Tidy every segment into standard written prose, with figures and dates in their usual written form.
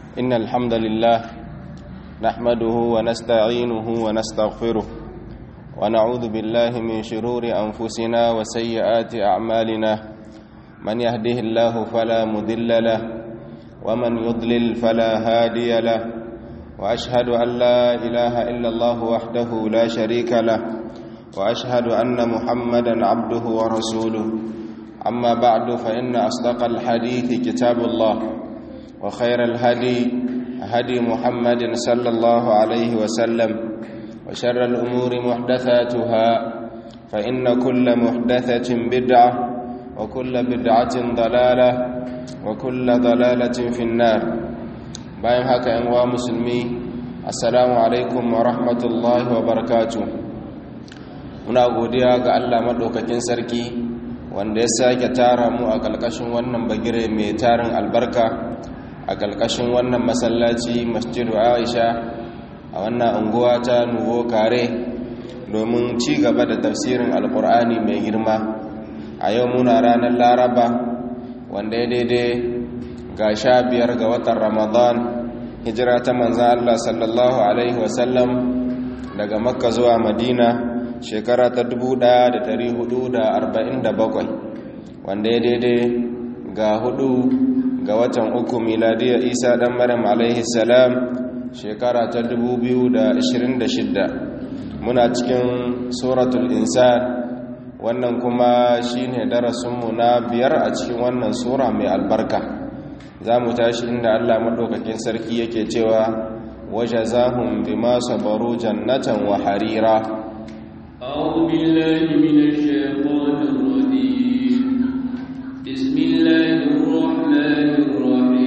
إن الحمد لله نحمده ونستعينه ونستغفره ونعوذ بالله من شرور أنفسنا وسيئات أعمالنا من يهده الله فلا مضل له ومن يضلل فلا هادي له وأشهد أن لا إله إلا الله وحده لا شريك له وأشهد أن محمدا عبده ورسوله أما بعد فإن أصدق الحديث كتاب الله وخير الهدي هدي محمد صلى الله عليه وسلم وشر الأمور محدثاتها فإن كل محدثة بدعة وكل بدعة ضلالة وكل ضلالة في النار bayan haka ‘yan uwa musulmi assalamu alaikum wa rahmatullahi wa barakatuh. Muna godiya ga Allah maɗaukakin sarki wanda ya sake tara mu a ƙalƙashin wannan bagire mai tarin albarka a ƙalƙashin wannan masallaci masjidu Aisha a wannan unguwa ta Nuvo Kare domin ci gaba da tafsirin alƙur'ani mai girma. A yau muna ranar Laraba wanda ya daidai ga 15 ga watan Ramadan hijira ta manzan Allah sallallahu alaihi wasallam daga Makka zuwa Madina shekara ta 1447 wanda ya daidai ga 4 ga watan uku miladiya Isa dan Maryam alaihi salam shekara ta 2026. muna cikin suratul insan wannan kuma shine darasinmu na 5 a cikin wannan sura mai albarka. za mu tashi inda Allah maɗaukakin sarki yake cewa wajazahum bima sabaru jannatan wa harira. a'udhu billahi minash shaitanir rajim. Bismillahir rahmanir rahim.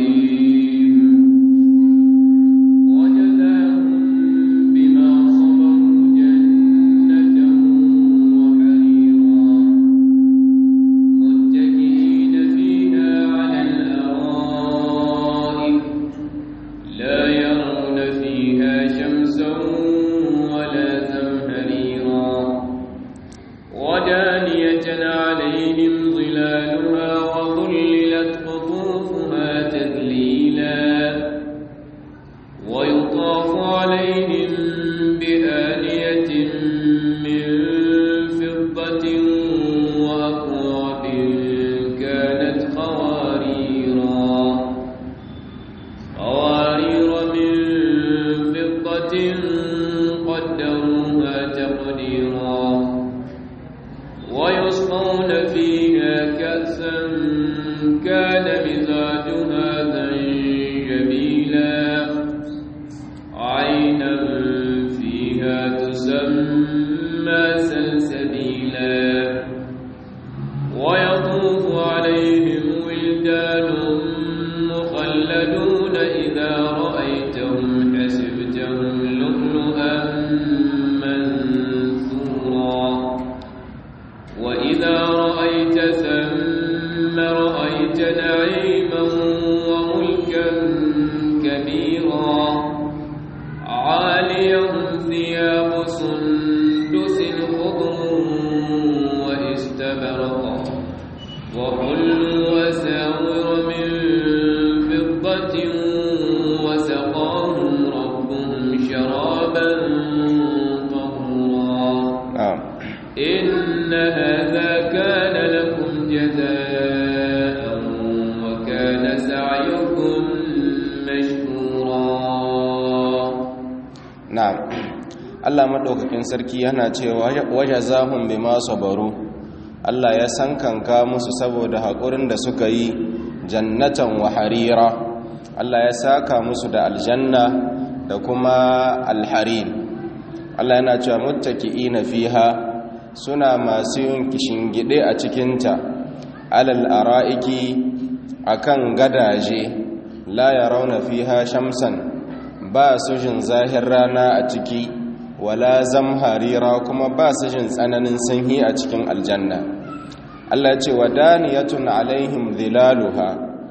Allah maɗaukakin sarki yana cewa wajazahum bima sabaru. Allah ya sankanka musu saboda haƙurin da suka yi jannatan wa harira. Allah ya saka musu da aljanna da kuma alharin. Allah yana cewa muttaki'ina fiha suna masu yin kishingide a cikinta alal ara'iki akan gadaje la yarawna fiha shamsan ba su jin zahir rana a ciki wala zamharira kuma ba su jin tsananin sanyi a cikin aljanna. Allah ce wadaniyatun alaihim dhilaluha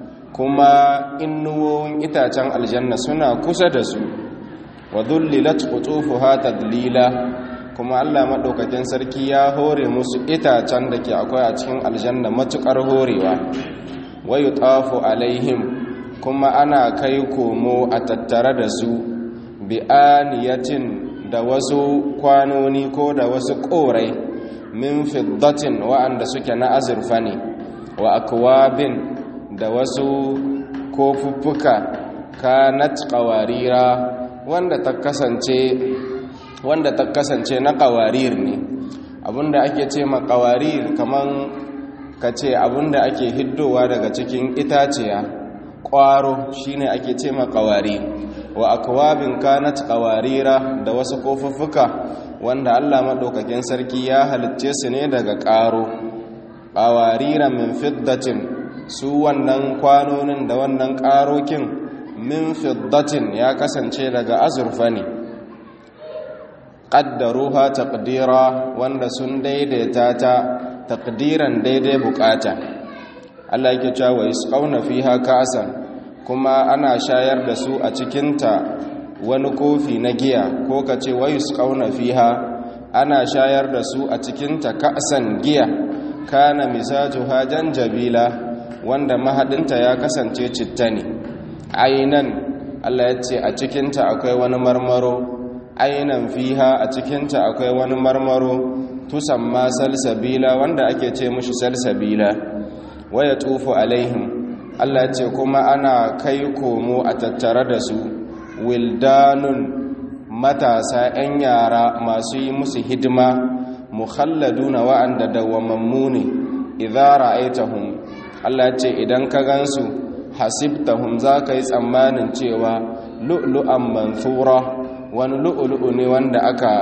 kuma innuwoyin itacen aljanna suna kusa da su wa dhullilat qutufuha tadlila kuma Allah madaukakin sarki ya hore musu itacen da ke akwai a cikin aljanna matukar horewa wa yutafu alaihim kuma ana kai komo a tattare da su bi aniyatin da wasu kwanoni ko da wasu korai min fiddatin wa'anda suke na azurfa ne wa akwabin da wasu kofuffuka kanat qawarira wanda ta kasance na qawarir ne. Abinda ake ce ma qawarir kaman kace abinda ake hiddowa daga cikin itaciya ƙwaro shine ake ce ma qawarir. Wa akwabin kanat qawarira da wasu kofuffuka wanda Allah madaukakin sarki ya halicce su ne daga ƙaro. Qawarira min fiddatin, su wannan kwanonin da wannan ƙarokin min fiddatin ya kasance daga azurfa ne. Qaddaruha taqdira, wanda sun daidaita ta taqdiran daidai bukata. Allah yake cewa yasqauna fiha ka'san, kuma ana shayar da su a cikinta wani kofi na giya, ko kace yasqauna fiha ana shayar da su a cikinta ka'san giya kana mizajuha janjabila, wanda mahadinta ya kasance citta ne. Ainan, Allah ya ce a cikinta akwai wani marmaro, ainan fiha a cikinta akwai wani marmaro tusamma salsabila, wanda ake ce mushi salsabila. Waya tufu alaihim, Allah ya ce kuma ana kai komo a tattare da su wildanun, matasa 'yan yara masu yi musu hidima, mukhalladuna wa'anda dawwamammu ne. Idza ra'aitahum, Allah ya ce idan ka gansu hasibtahum za ka yi tsammanin cewa lu'lu'an manthura, wani lu'lu'u ne wanda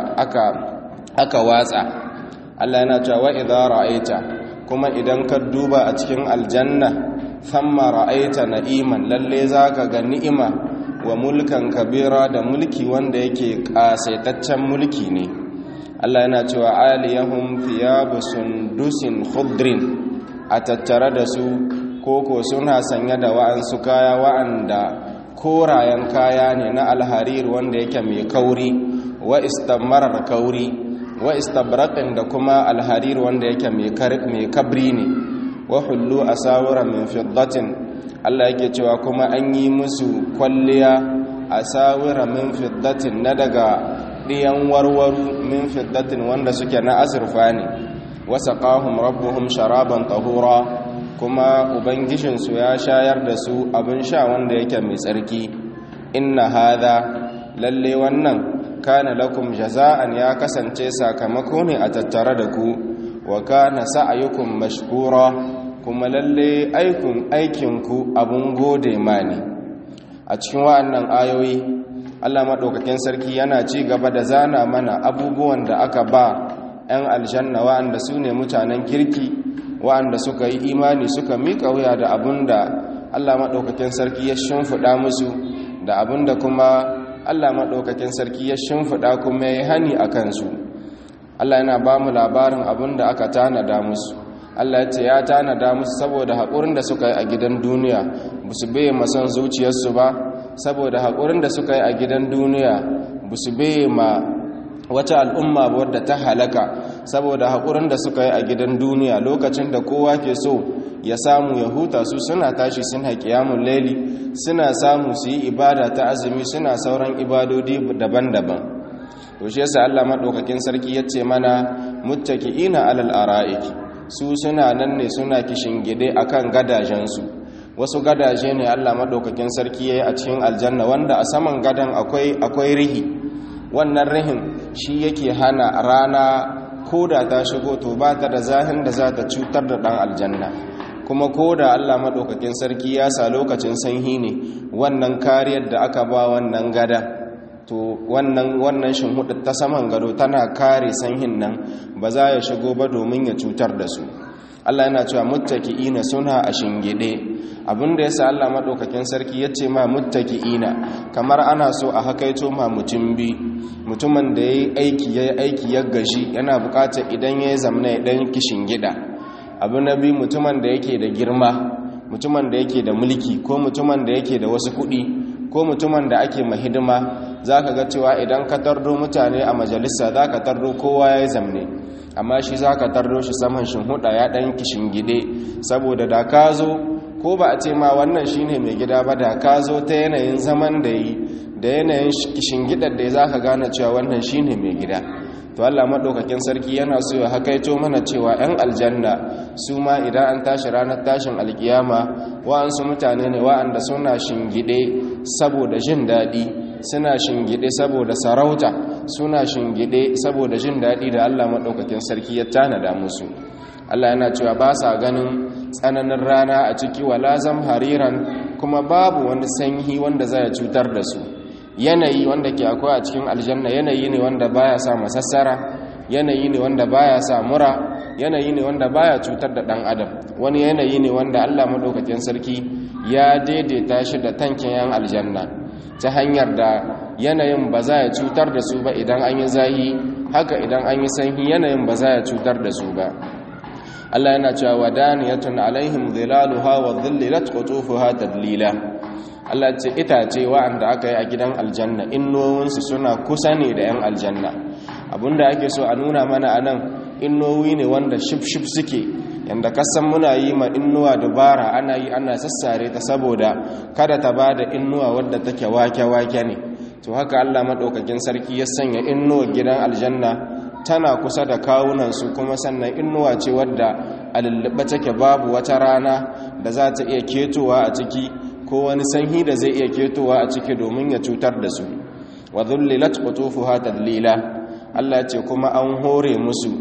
aka watsa. Allah yana cewa idza ra'aita, kuma idan ka duba a cikin aljanna, thamma ra'aita na'iman, lalle zaka ga ni'ima wa mulkan kabira, da mulki wanda yake kasaitaccen mulki ne. Allah yana cewa aliyahum thiyabu sundusin khudrin, a tattare da su koko suna sanye da wa'ansu kaya wa'anda korayen kaya ne na alharir wanda yake mai kauri, wa istamarar kauri, wa istabraqin da kuma alharir wanda yake mai kabri ne. Wa hullu asawira min fiddatin, Allah yake cewa kuma an yi musu kwalliya asawira min fiddatin, na daga ɗiyan warwaru min fiddatin wanda suke na azurfa ne. Wasaqahum rabbuhum sharaban tahura, kuma ubangijinsu ya shayar da su abin sha wanda yake mai tsarki. Inna hadha, lalle wannan kana lakum jaza'an, ya kasance sakamako ne a tattare da ku. Wa kana sa'yukum mashkura, kuma lalle aikinku abun gode ma ne. A cikin wa'annan ayoyi Allah madaukakin sarki yana ci gaba da zana mana abubuwan da aka ba 'yan aljanna wa'anda su ne mutanen kirki, wa'anda suka yi imani suka miƙa wuya da abinda Allah madaukakin sarki ya shimfiɗa musu, da abinda kuma Allah madaukakin sarki ya shimfiɗa kuma ya hani a kansu. Allah yana ba mu labarin abinda aka tanada musu. Allah ya ce ya tanada musu saboda haƙurin da suka yi a gidan duniya, ba su bai masan zuciyarsu ba. Saboda haƙurin da suka yi a gidan duniya, ba su bai ma wata al'umma wadda ta halaka. Saboda haƙurin da suka yi a gidan duniya, lokacin da kowa ke so ya samu ya huta, su suna tashi suna ƙiyamun laili, suna samu su yi ibada ta azumi, suna sauran ibadodi daban-daban. To shi yasa Allah madaukakin sarki ya ce mana muttaqiina alal ara'iki, su suna nan ne suna kishingide akan gadajensu. Wasu gadaje ne Allah madaukakin sarki yayi a cikin aljanna, wanda a saman gadan akwai rihi. Wannan rihin shi yake hana rana koda ta shigo to ba ta da zahin da za ta cutar da dan aljanna. Kuma koda Allah madaukakin sarki ya sa lokacin sanyi ne, wannan kariyar da aka ba wannan gada, to wannan shinhudu ta saman gado tana kare sanyin nan, ba za ya shigo ba domin ya cutar da su. Allah yana cewa muttaki'ina, suna a shingide. Abinda yasa Allah madaukakin sarki yace ma muttaki'ina, kamar ana so a hakaito ma mutumin da yayi aiki ya gashi, yana bukatar idan yayi zamna ya dan kishingida. Abu nabi, mutumin da yake da girma, mutumin da yake da mulki, ko mutumin da yake da wasu kuɗi, ko mutumin da ake mahidima, zaka ga cewa idan ka tardo mutane a majalisa zaka tardo kowa yayi zamne, amma shi zaka tardo shi saman shinhuda ya dan kishingide, saboda da ka zo ko ba a ce ma wannan shine mai gida ba, da ka zo ta yanayin zaman da yi da yanayin shingidar da za ka gane cewa wannan shine mai gida. to Allah madaukakin sarki yana so ya hakaito mana cewa 'yan aljanna su ma idan an tashi ranar tashin alkiyama wa'ansu mutane ne wa'anda suna shingide saboda jin daɗi, suna shingide saboda sarauta, suna shingide saboda jin daɗi da Allah madaukakin sarki ya tanada musu. Allah yana cewa ba sa ganin tsananin rana a ciki wala hariran, kuma babu wani sanyi wanda zai cutar da su. Yanayi wanda ke akwai a cikin aljanna yanayi ne wanda baya sa masassara, yanayi ne wanda baya sa mura, yanayi ne wanda baya cutar da dan adam. Wani yanayi ne wanda Allah madaukakin sarki ya daidaita shi da tankin yan aljanna ta hanyar da yanayin ba za ya cutar da su ba idan an yi zahi, haka idan an yi sanyi yanayin ba za ya cutar da su ba. Allah yana cewa wadaniyatun alaihim dhilaluha wa dhillat qutufuha tadlila. Allah ce itace wa'anda aka yi a gidan aljanna innowinsu suna kusa ne da 'yan aljanna. Abinda ake so a nuna mana anan innowi ne wanda shif-shif suke, yanda kasan muna yi ma innuwa dubara ana yi ana sassare ta saboda kada ta ba da innuwa wadda take wake-wake ne. To haka Allah maɗaukakin sarki ya sanya innuwa gidan aljanna tana kusa da kawunansu, kuma sannan innuwa ce wadda a lullube take, babu wata rana da za ta iya ketowa a ciki ko wani sanyi da zai iya ketowa a ciki domin ya cutar da su. wa dhullilat qutufuha tadlila. Allah ce kuma an hore musu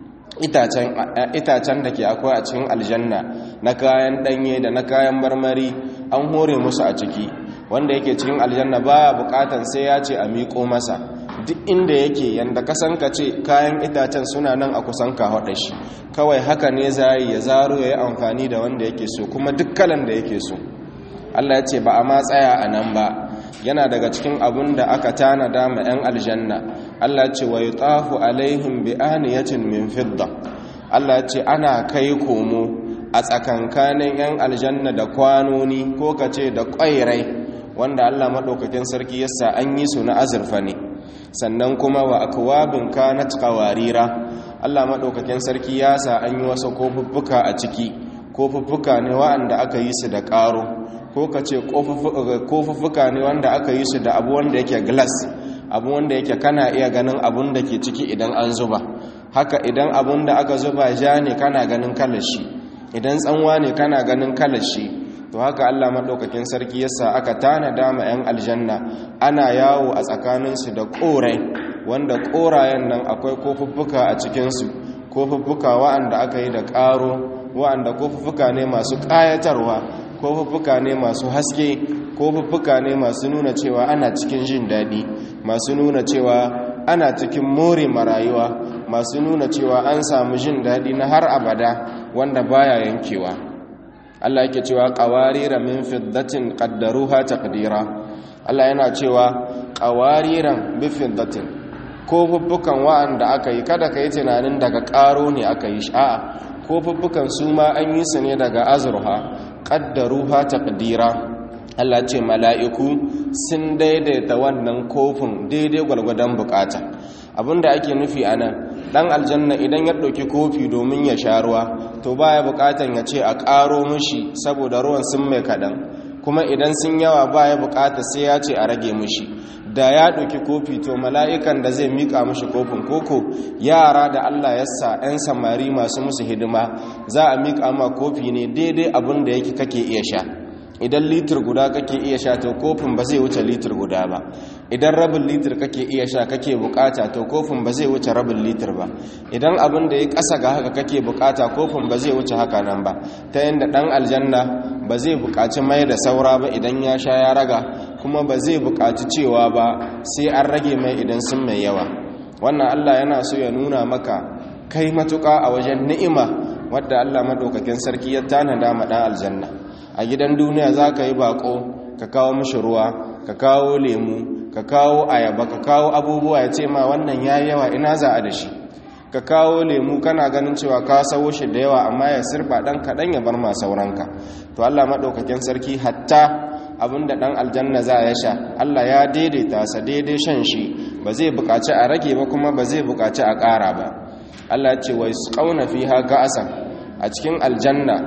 itacen da ke akwai a cikin aljanna na kayan danye da na kayan marmari, an hore musu a ciki. Wanda yake cikin aljanna baya bukatan sai ya ce a miƙo masa, duk inda yake yanda kasan ka ce kayan itacen suna nan a kusan ka haɗa shi, kawai haka ne zai ya zaro ya yi amfani da wanda yake so kuma duk kalan da yake so. Allah ya ce ba a ma tsaya a nan ba, yana daga cikin abun da aka tanada ma 'yan aljanna. Allah ya ce wa yutafu alaihim bi aniyatin min fidda. Allah ya ce ana kai komo a tsakankanin 'yan aljanna da kwanoni ko kace da ƙwairai wanda Allah madaukakin sarki yasa an yi su na azurfa ne. Sannan kuma wa akwabin kanat qawarira. Allah madaukakin sarki yasa an yi wasu kofuffuka a ciki, kofuffuka ne wa'anda aka yi su da ƙaro, ko ka ce kofuffuka ne wanda aka yi su da abu wanda yake glass, abu wanda yake kana iya ganin abun da ke ciki idan an zuba. Haka idan abun da aka zuba ja ne kana ganin kalar shi, idan tsanwa ne kana ganin kalar shi. To haka Allah madaukakin sarki yasa aka tanada ma 'yan aljanna ana yawo a tsakaninsu da korai, wanda korayen nan akwai kofuffuka a cikinsu, kofuffuka wa'anda aka yi da ƙaro, wa'anda kofuffuka ne masu ƙayatarwa, kofuffuka ne masu haske, kofuffuka ne masu nuna cewa ana cikin jin daɗi, masu nuna cewa ana cikin more marayuwa, masu nuna cewa an samu jin daɗi na har abada wanda baya yankewa. Allah yake cewa qawarira min fiddatin qaddaruha taqdira. Allah yana cewa qawariran bi fiddatin, kofuffukan wa'anda aka yi kada ka yi tunanin daga ƙaro ne aka yi shi, a'a kofuffukan su ma an yi su ne daga azurha, qaddaruha taqdira. Allah ce mala'iku sun daidaita wannan kofin daidai gwargwadon bukata. Abinda ake nufi anan, dan aljanna idan ya ɗauki kofi domin ya sha ruwa, to baya bukatan ya ce a ƙaro mishi saboda ruwan sun mai kaɗan, kuma idan sun yawa baya bukata sai ya ce a rage mishi. Da ya ɗauki kofi, to mala'ikan da zai miƙa mishi kofin, koko yara da Allah ya sa 'yan samari masu musu hidima, za a miƙa ma kofi ne daidai abin da yake kake iya sha. Idan litir guda kake iya sha, to kofin ba zai wuce litir guda ba. Idan rabin litir kake iya sha kake bukata, to kofin ba zai wuce rabin litir ba. Idan abin da ya ƙasa ga haka kake bukata, kofin ba zai wuce haka nan ba, ta yadda ɗan aljanna ba zai buƙaci mai da saura ba idan ya sha ya raga, kuma ba zai buƙaci cewa ba sai an rage mai idan sun mai yawa. Wannan Allah yana so ya nuna maka kai matuƙa a wajen ni'ima wadda Allah maɗaukakin sarki ya tanada ma ɗan aljanna. A gidan duniya za ka yi baƙo, ka kawo mishi ruwa, ka kawo lemu, ka kawo ayaba, ka kawo abubuwa, ya ce ma wannan ya yi yawa ina za a da shi. Ka kawo lemu kana ganin cewa ka sawo shi da yawa, amma ya sirba ɗan kaɗan ya bar ma sauranka. To Allah maɗaukakin sarki hatta abinda ɗan aljanna za ya sha, Allah ya daidaita sa daidai shan shi, ba zai buƙaci a rage ba kuma ba zai buƙaci a ƙara ba. Allah ce wa yusqawna fiha ka'asan, a cikin aljanna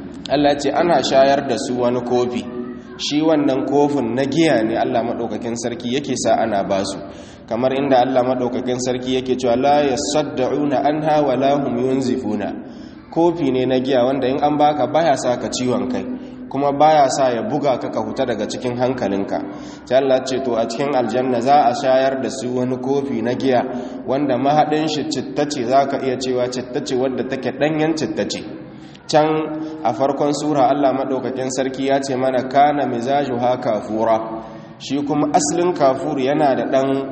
Allah ce ana shayar da su wani kofi, shi wannan kofin na giya ne Allah maɗaukakin sarki yake sa ana ba su, kamar inda Allah maɗaukakin sarki yake cewa la yasaddauna anha wa la hum yunzifuna. Kofi ne na giya wanda in an baka baya sa ka ciwon kai, kuma baya sa ya buga ka huta daga cikin hankalinka. sai Allah ce to a cikin aljanna za a shayar da su wani kofi na giya wanda mahadin shi cittace, zaka iya cewa cittace wadda take danyen cittace. Can a farkon sura Allah madaukakin sarki ya ce mana kana mizajuha kafura, shi kuma asalin kafur yana da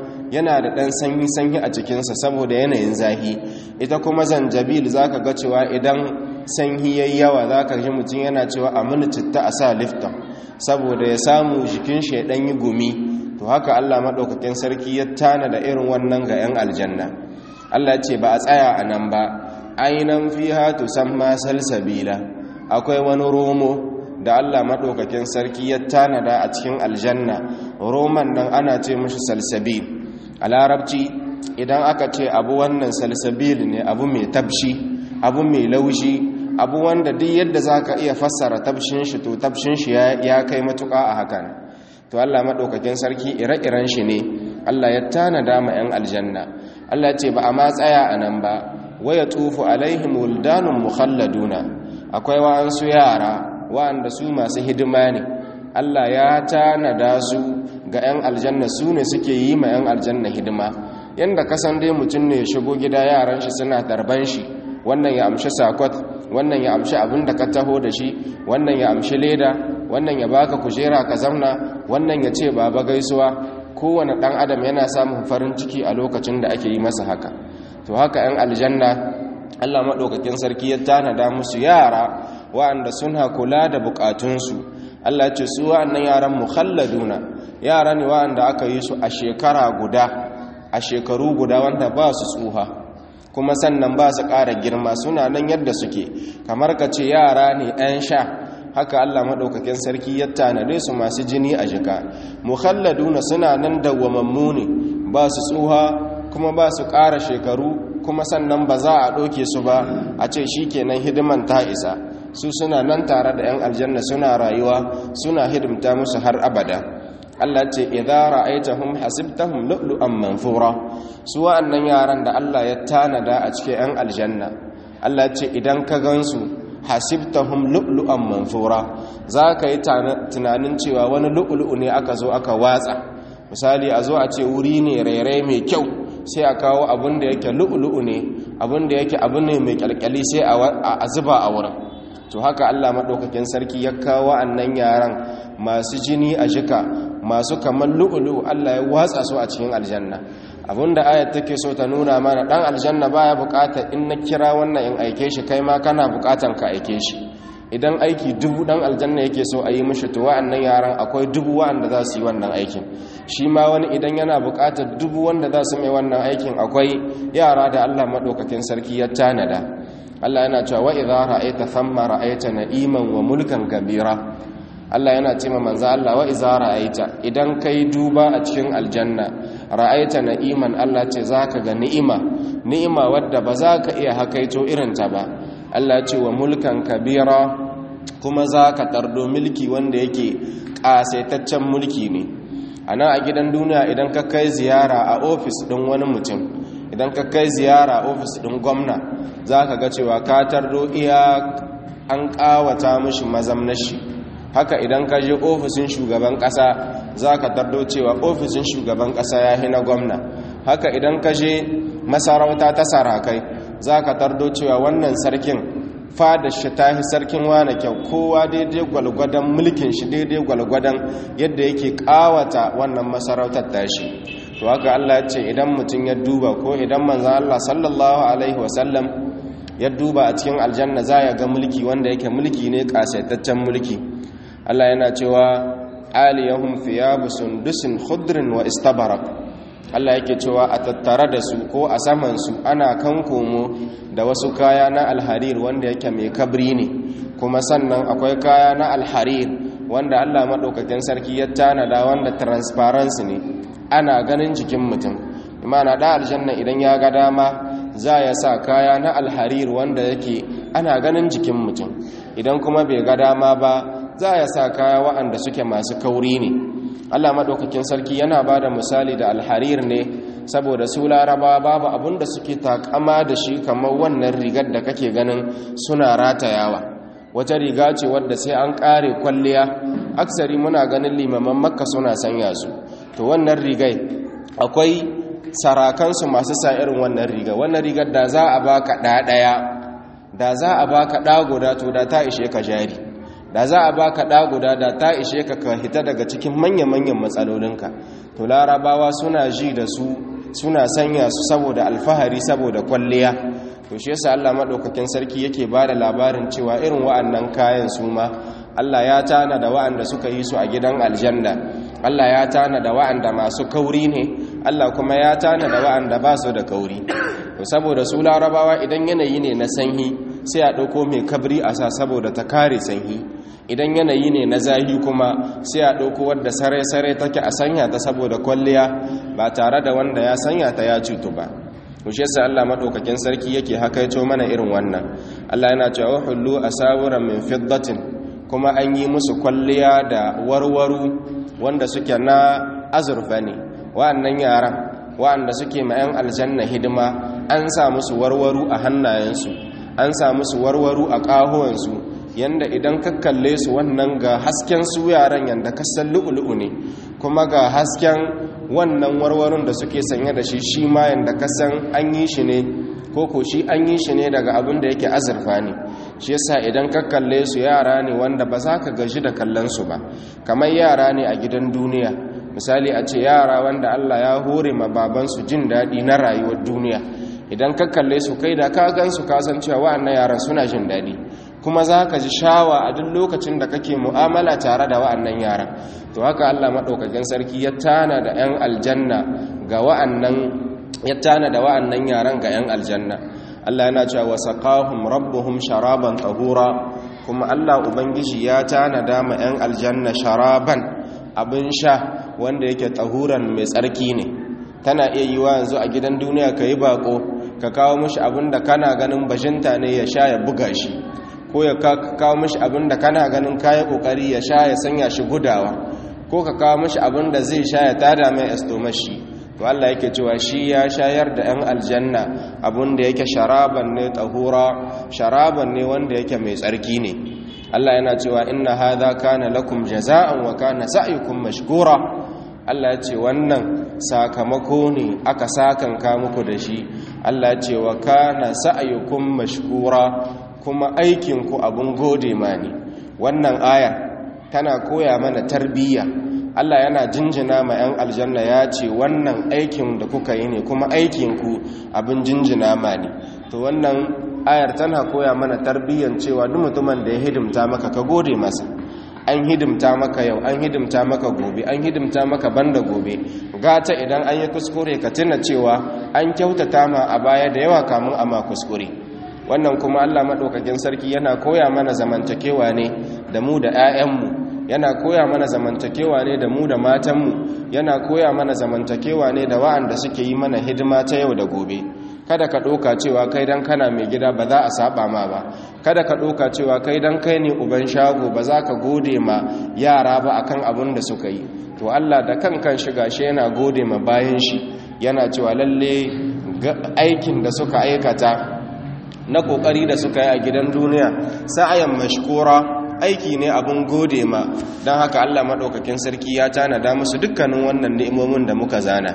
dan sanyi a cikinsa saboda yanayin zahi. Ita kuma zanjabil zaka ga cewa idan sanyi yayi yawa zaka ji mutum yana cewa a mini citta a sa lifton saboda ya samu jikin shi ya dan yi gumi. To haka Allah madaukakin sarki ya tana da irin wannan ga 'yan aljanna. Allah ya ce ba a tsaya a nan ba, ainan fiha tusamma salsabila, akwai wani romo da Allah madaukakin sarki ya tanada a cikin aljanna. Roman nan ana ce mishi salsabil. A larabci idan aka ce abu wannan salsabil ne, abu mai tabshi, abu mai laushi, abu wanda duk yadda zaka iya fassara tabshin shi, to tabshin shi ya kai matuƙa a hakan. To Allah madaukakin sarki ire-iren shi ne Allah ya tanada ma 'yan aljanna. Allah ce ba a ma tsaya a nan ba, waya tufu alaihim wuldanun mukhalladuna, akwai wa'ansu yara wa'anda su masu hidima ne. Allah ya tanada su ga 'yan aljanna, su ne suke yi ma 'yan aljanna hidima. Yanda kasan dai mutum ne ya shigo gida, yaran shi suna tarban shi, wannan ya amshi sakwat, wannan ya amshi abin da ka taho da shi, wannan ya amshi leda, wannan ya baka kujera ka zauna, wannan ya ce baba gaisuwa. Kowane ɗan adam yana samun farin ciki a lokacin da ake yi masa haka. To haka 'yan aljanna Allah maɗaukakin sarki ya tanada musu yara wa'anda suna kula da bukatunsu. Allah ce su wa'annan yaran mukhalladuna, yara ne wa'anda aka yi su a shekaru guda wanda ba su tsuha, kuma sannan ba su ƙara girma, suna nan yadda suke, kamar ka ce yara ne 'yan sha. Haka Allah maɗaukakin sarki ya tanade su masu jini a jika. Mukhalladuna suna nan dawwamammu ne, ba su tsuha kuma ba su ƙara shekaru, kuma sannan ba za a ɗauke su ba a ce shi kenan hidiman ta isa. Su suna nan tare da 'yan aljanna, suna rayuwa, suna hidimta musu har abada. Allah ce idza ra'aytahum hasibtahum lu'lu'an manthura, su wa'annan yaran da Allah ya tanada a cikin 'yan aljanna. Allah ce idan ka gansu hasibtahum lu'lu'an manthura, zaka yi tunanin cewa wani lu'lu'u ne aka zo aka watsa. Misali a zo a ce wuri ne rairai mai kyau, sai a kawo abin da yake lu'lu'u ne, abin da yake abu ne mai kyalkyali, sai a zuba a wurin. To haka Allah madaukakin sarki ya kawo annan yaran masu jini a jika, masu kamar lu'lu'u, Allah ya watsa su a cikin aljanna. Abinda ayat take so ta nuna mana, dan aljanna baya bukatar in na kira wannan in aike shi, kai ma kana bukatan ka aike shi. Idan aiki 1000 dan aljanna yake so a yi mishi, to wa'annan yaran akwai 1000 wanda za su yi wannan aikin. Shi ma wani idan yana bukatar 1000 wanda za su mai wannan aikin, akwai yara da Allah madaukakin sarki ya tanada. Allah yana cewa wa idza ra'aita thamma ra'aita na'iman wa mulkan kabira. Allah yana ce ma manzo Allah, wa iza ra'aita, idan kai duba a cikin aljanna, ra'aita na'iman, Allah ce zaka ga ni'ima wadda ba za ka iya hakaito irin ta ba. Allah ce wa mulkan kabira, kuma zaka tardo mulki wanda yake kasaitaccen mulki ne. Ana a gidan duniya idan ka kai ziyara a ofis din wani mutum, idan ka kai ziyara a ofis din gwamna, zaka ga cewa ka tardo iya an kawata mishi mazamnashi. Haka idan ka je ofishin shugaban ƙasa, za ka tardo cewa ofishin shugaban ƙasa ya hina gwamna. Haka idan ka je masarauta ta sarakai, za ka tardo cewa wannan sarkin fada shi ta yi sarkin wane kyau, kowa daidai gwalgwadon mulkin shi, daidai gwalgwadon yadda yake ƙawata wannan masarautar tashi. To haka Allah ce idan mutum ya duba, ko idan manzan Allah sallallahu alaihi wasallam ya duba a cikin aljanna, za ya ga mulki wanda yake mulki ne ƙasaitaccen mulki. Allah yana cewa aliyahum thiyabu sundusin khudrin wa istabarak. Allah yake cewa a tattare da su ko a saman su ana kan komo da wasu kaya na alharir wanda yake mai kabri ne, kuma sannan akwai kaya na alharir wanda Allah madaukakin sarki ya tanada wanda transparency ne, ana ganin jikin mutum. Imana da aljanna idan ya ga dama za ya sa kaya na alharir wanda yake ana ganin jikin mutum. idan kuma bai ga dama ba za ya sa kaya waɗanda suke masu kauri ne. Allah maɗaukakin sarki yana ba da misali da alharir ne saboda su laraba babu abin da suke takama da shi kamar wannan rigar da kake ganin suna ratayawa. Wata riga ce wadda sai an ƙare kwalliya, aksari muna ganin limaman makka suna sanya su. To wannan rigai akwai sarakansu masu sa irin wannan rigar da za a baka ɗaya, da za a baka ɗa guda to da ta ishe ka jari, da za a baka ɗa guda da ta ishe ka ka hita daga cikin manya-manyan matsalolinka. To larabawa suna ji da su, suna sanya su saboda alfahari, saboda kwalliya. To shi yasa Allah madaukakin sarki yake ba da labarin cewa irin wa'annan kayan su ma Allah ya tana da wa'anda suka yi su a gidan aljanna. Allah ya tana da wa'anda masu kauri ne, Allah kuma ya tana da wa'anda ba su da kauri. To saboda su larabawa idan yanayi ne na sanyi sai a ɗauko mai kabri a sa saboda ta kare sanyi, idan yanayi ne na zahi kuma sai a ɗauko wadda sare-sare take a sanya ta saboda kwalliya ba tare da wanda ya sanya ta ya cutu ba. Kushe sa Allah maɗaukakin sarki yake hakaito mana irin wannan. Allah yana cewa hullu asawuran min fiddatin, kuma an yi musu kwalliya da warwaru wanda suke na azurfa ne. Wa'annan yaran wa'anda suke ma 'yan aljanna hidima an sa musu warwaru a hannayensu, an sa musu warwaru a ƙahuwansu, yanda idan ka kalle su wannan ga hasken su yaran yanda kasan lu'ulu'u ne, kuma ga hasken wannan warwarun da suke sanye da shi ma yanda kasan an yi shi ne, ko shi an yi shi ne daga abin da yake azurfa ne. Shi yasa idan ka kalle su yara ne wanda ba za ka gaji da kallon su ba, kamar yara ne a gidan duniya. Misali a ce yara wanda Allah ya hore ma babansu jin daɗi na rayuwar duniya, idan ka kalle su kai da ka gan su ka san cewa wa'annan yaran suna jin daɗi, kuma za ka ji shawa a duk lokacin da kake mu'amala tare da wa'annan yaran. To haka Allah maɗaukakin sarki ya tana da 'yan aljanna ga wa'annan, ya tana da wa'annan yaran ga 'yan aljanna. Allah yana cewa wasaqahum rabbuhum sharaban tahura, kuma Allah ubangiji ya tana da ma 'yan aljanna sharaban, abin sha wanda yake tahuran mai tsarki ne. Tana iya yi wa yanzu a gidan duniya ka yi bako ka kawo mishi abin da kana ganin bajinta ne ya sha ya buga shi, ko ya kawo mishi abin da kana ganin kayi kokari ya sha ya sanya shi gudawa, ko ka kawo mishi abin da zai sha ya tada mai estomashi. To Allah yake cewa shi ya shayar da 'yan aljanna abin da yake sharaban ne tahura, sharaban ne wanda yake mai tsarki ne. Allah yana cewa inna hadha kana lakum jaza'an wa kana sa'yukum mashkura. Allah ya ce wannan sakamako ne aka sakanka muku da shi. Allah ya ce wa kana sa'yukum mashkura, kuma aikinku abun gode ma ne. Wannan aya tana koya mana tarbiyya. Allah yana jinjina ma 'yan aljanna ya ce wannan aikin da kuka yi ne, kuma aikinku abin jinjina ma ne. To wannan ayar tana koya mana tarbiyyan cewa duk mutumin da ya hidimta maka ka gode masa. An hidimta maka yau, an hidimta maka gobe, an hidimta maka banda gobe. Gata idan an yi kuskure ka tuna cewa an kyautata ma a baya da yawa kamun a ma kuskure. Wannan kuma Allah maɗaukakin sarki yana koya mana zamantakewa ne da mu da 'ya'yanmu, yana koya mana zamantakewa ne da mu da matanmu, yana koya mana zamantakewa ne da wa'anda suke yi mana hidima ta yau da gobe. Kada ka ɗauka cewa kai dan kana mai gida ba za a saba ma ba, kada ka ɗauka cewa kai dan kai ne uban shago ba za ka gode ma yara ba akan abin da suka yi. To Allah da kankan shiga shi yana gode ma bayan shi, yana cewa lalle aikin da suka aikata na kokari da suka yi a gidan duniya sa'ayan mashkura, aiki ne abin gode ma. Don haka Allah maɗaukakin sarki ya tanada musu dukkanin wannan ni'imomin da muka zana.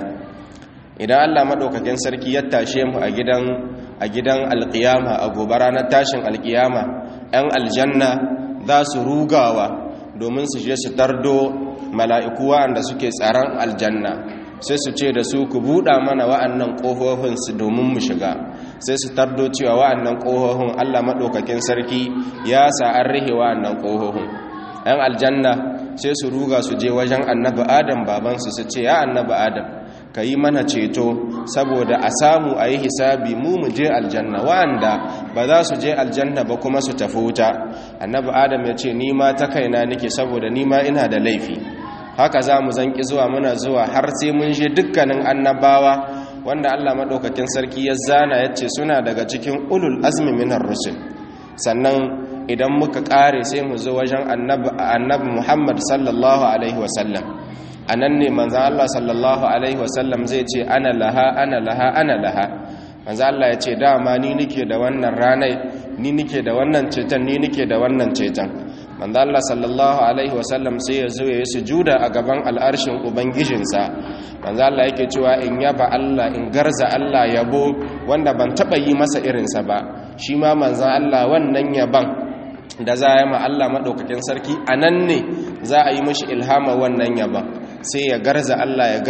Idan Allah maɗaukakin sarki ya tashe mu a gidan alƙiyama, a gobe ranar tashin alƙiyama, 'yan aljanna za su rugawa domin su je su tardo mala'iku wa'anda suke tsaron aljanna, sai su ce da su ku buɗa mana wa'annan ƙofofin su domin mu shiga. Sai su tardo cewa wa'annan ƙofofin Allah maɗaukakin sarki ya sa an rihe wa'annan ƙofofin. 'Yan aljanna sai su ruga su je wajen annabi Adam babansu su ce, ya annabi Adam, ka yi mana ceto saboda a samu a yi hisabi mu je aljanna, wa'anda ba za su je aljanna ba kuma su tafi wuta. Annabi Adam ya ce, ni ma ta kaina nake saboda ni ma ina da laifi. Haka za mu zanki zuwa muna zuwa har sai mun je dukkanin annabawa wanda Allah maɗaukakin sarki ya zana ya ce suna daga cikin ulul azmi minar rusul. Sannan idan muka kare sai mu zo wajen annabi Muhammad sallallahu alaihi wasallam. anan ne manzon Allah sallallahu alaihi wasallam zai ce ana laha ana laha ana laha. manzon Allah ya ce dama ni nike da wannan ranai, ni nike da wannan ceton, ni nike da wannan ceton. manzon Allah sallallahu alaihi wasallam sai ya zo ya yi sujuda a gaban al'arshin ubangijinsa. manzon Allah yake cewa in yaba Allah, in garza Allah yabo wanda ban taba yi masa irinsa ba. shi ma manzon Allah wannan yaban da za a yi ma Allah maɗaukakin sarki a nan ne za a yi mashi ilhama wannan yaban, sai ya garza Allah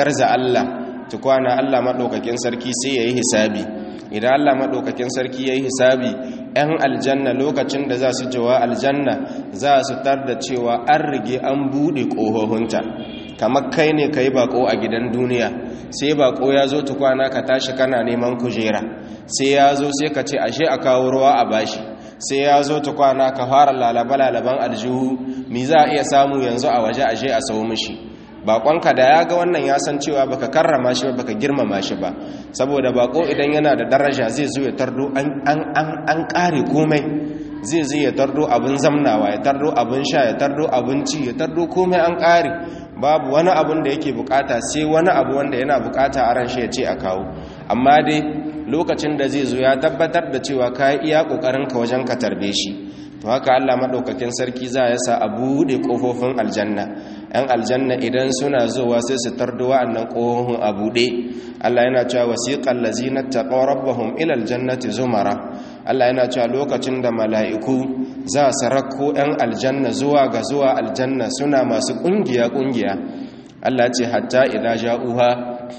tukwana Allah maɗaukakin sarki sai ya yi hisabi. idan Allah maɗaukakin sarki ya yi hisabi, 'yan aljanna lokacin da za su jawa aljanna za su tar da cewa an rige an buɗe ƙohohunta. kamar kai ne ka yi baƙo a gidan duniya, sai baƙo ya zo tukwana ka tashi kana neman kujera, sai ya zo sai ka ce ashe a kawo ruwa a bashi, sai ya zo tukwana ka fara lalaba-lalaban aljihu, mi za a iya samu yanzu a waje ashe a sau mishi. baƙonka da ya ga wannan ya san cewa baka karrama shi ba, baka girmama shi ba, saboda baƙo idan yana da daraja zai zo ya tardo an ƙare komai, zai zo ya tardo abin zamnawa, ya tardo abin sha, ya tardo abinci, ya tardo komai an ƙare. babu wani abun da yake bukata sai wani abu wanda yana bukata a ran shi ya ce a kawo. amma dai lokacin da zai zo ya tabbatar da cewa ka yi iya ƙoƙarinka wajen ka tarbe shi. to haka Allah maɗaukakin sarki za ya sa a buɗe ƙofofin aljanna. 'yan aljanna idan suna zuwa sai su tardo wa'annan ƙofofin a buɗe. Allah yana cewa wasiqal ladzina taqaw rabbahum ila aljannati zumara. Allah yana cewa lokacin da mala'iku za su rakko 'yan aljanna zuwa aljanna suna masu ƙungiya. Allah ce hatta idza ja'uha,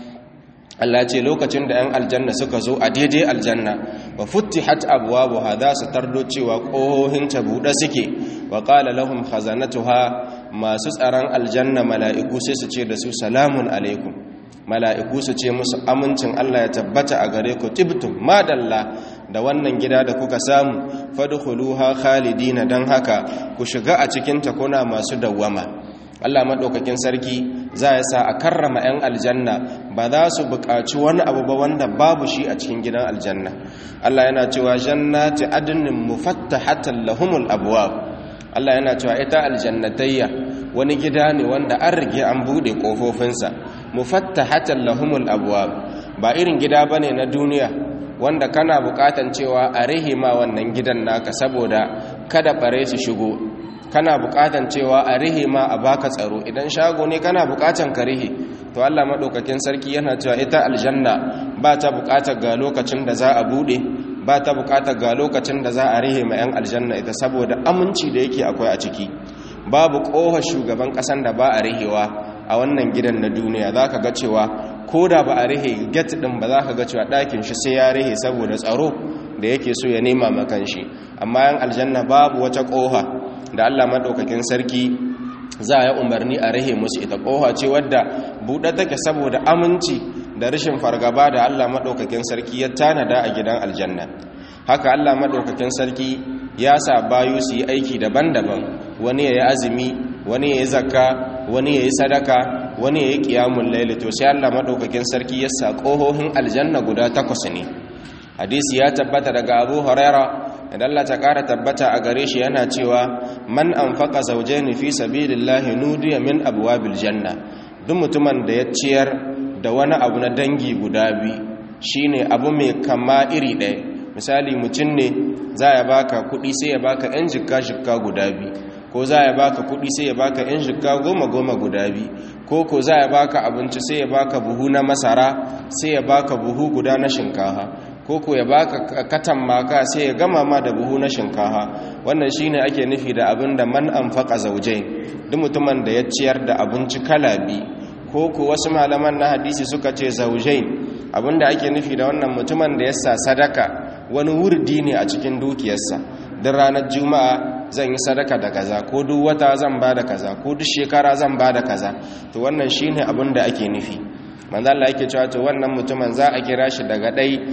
Allah ce lokacin da 'yan aljanna suka zo a daidai aljanna, wa futtihat abwabuha, za su tardo cewa ƙohohin ta buɗe suke. wa qala lahum khazanatuha, masu tsaron aljanna mala'iku sai su ce da su salamun alaikum. mala'iku su ce musu amincin Allah ya tabbata a gare ku, tibtum madalla da wannan gida da kuka samu, fadkhuluha khalidina, dan haka ku shiga a cikin ta kuna masu dawwama. Allah maɗaukakin sarki za ya sa a karrama 'yan aljanna, ba za su buƙaci wani abu ba wanda babu shi a cikin gidan aljanna. Allah yana cewa jannati adnin mufattahatan lahumul abwab. Allah yana cewa ita aljannatayya wani gida ne wanda an rige an buɗe ƙofofinsa, mufattahatan lahumul abwab. ba irin gida bane na duniya wanda kana buƙatan cewa a rihima wannan gidan naka saboda kada bare su shigo, kana bukatan cewa a rihe ma a baka tsaro. idan shago ne kana bukatan ka rihe, to Allah madaukakin sarki yana cewa ita aljanna ba ta bukatar ga lokacin da za a bude, ba ta bukatar ga lokacin da za a rihe ma 'yan aljanna ita, saboda aminci da yake akwai a ciki. babu kowa shugaban kasan da ba a rihewa a wannan gidan na duniya. za ka ga cewa ko da ba a rihe get din ba, za ka ga cewa ɗakin shi sai ya rihe saboda tsaro da yake so ya nema makan shi. amma 'yan aljanna babu wata koha da Allah maɗaukakin sarki za a yi umarni a rahe musu ita. ƙoha ce wadda buɗe take saboda aminci da rashin fargaba da Allah maɗaukakin sarki ya tanada a gidan aljanna. haka Allah maɗaukakin sarki ya sa bayu su yi aiki daban-daban, wani ya yi azumi, wani ya yi zakka, wani ya yi sadaka, wani ya yi ƙiyamun laili. to sai Allah maɗaukakin sarki ya sa ƙohohin aljanna guda 8 ne. hadisi ya tabbata daga Abu Huraira idan Allah ta ƙara tabbata a gare shi yana cewa man anfaqa zawjayn fi sabilillahi nudiya min abwabil janna. duk mutumin da ya ciyar da wani abu na dangi guda biyu, shine abu mai kama iri ɗaya. misali mutum ne za ya baka kuɗi sai ya baka 'yan jikka guda biyu, ko za ya baka kuɗi sai ya baka 'yan jikka 10 guda biyu, ko za ya baka abinci sai ya baka buhu na masara, sai ya baka buhu guda na shinkafa, ko ya baka katan maka sai ya gama ma da buhu na shinkafa. wannan shine ake nufi da abin da man anfaqa zawjayn. duk mutumin da ya ciyar da abinci kala biyu, ko wasu malaman na hadisi suka ce zawjayn, abinda ake nufi da wannan mutumin da ya sa sadaka wani wurdi ne a cikin dukiyarsa. duk ranar juma'a zan yi sadaka da kaza, ko duk wata zan bada kaza, ko duk shekara zan bada kaza. to wannan shine abinda ake nufi. manzo Allah yake cewa to wannan mutumin za a kira shi daga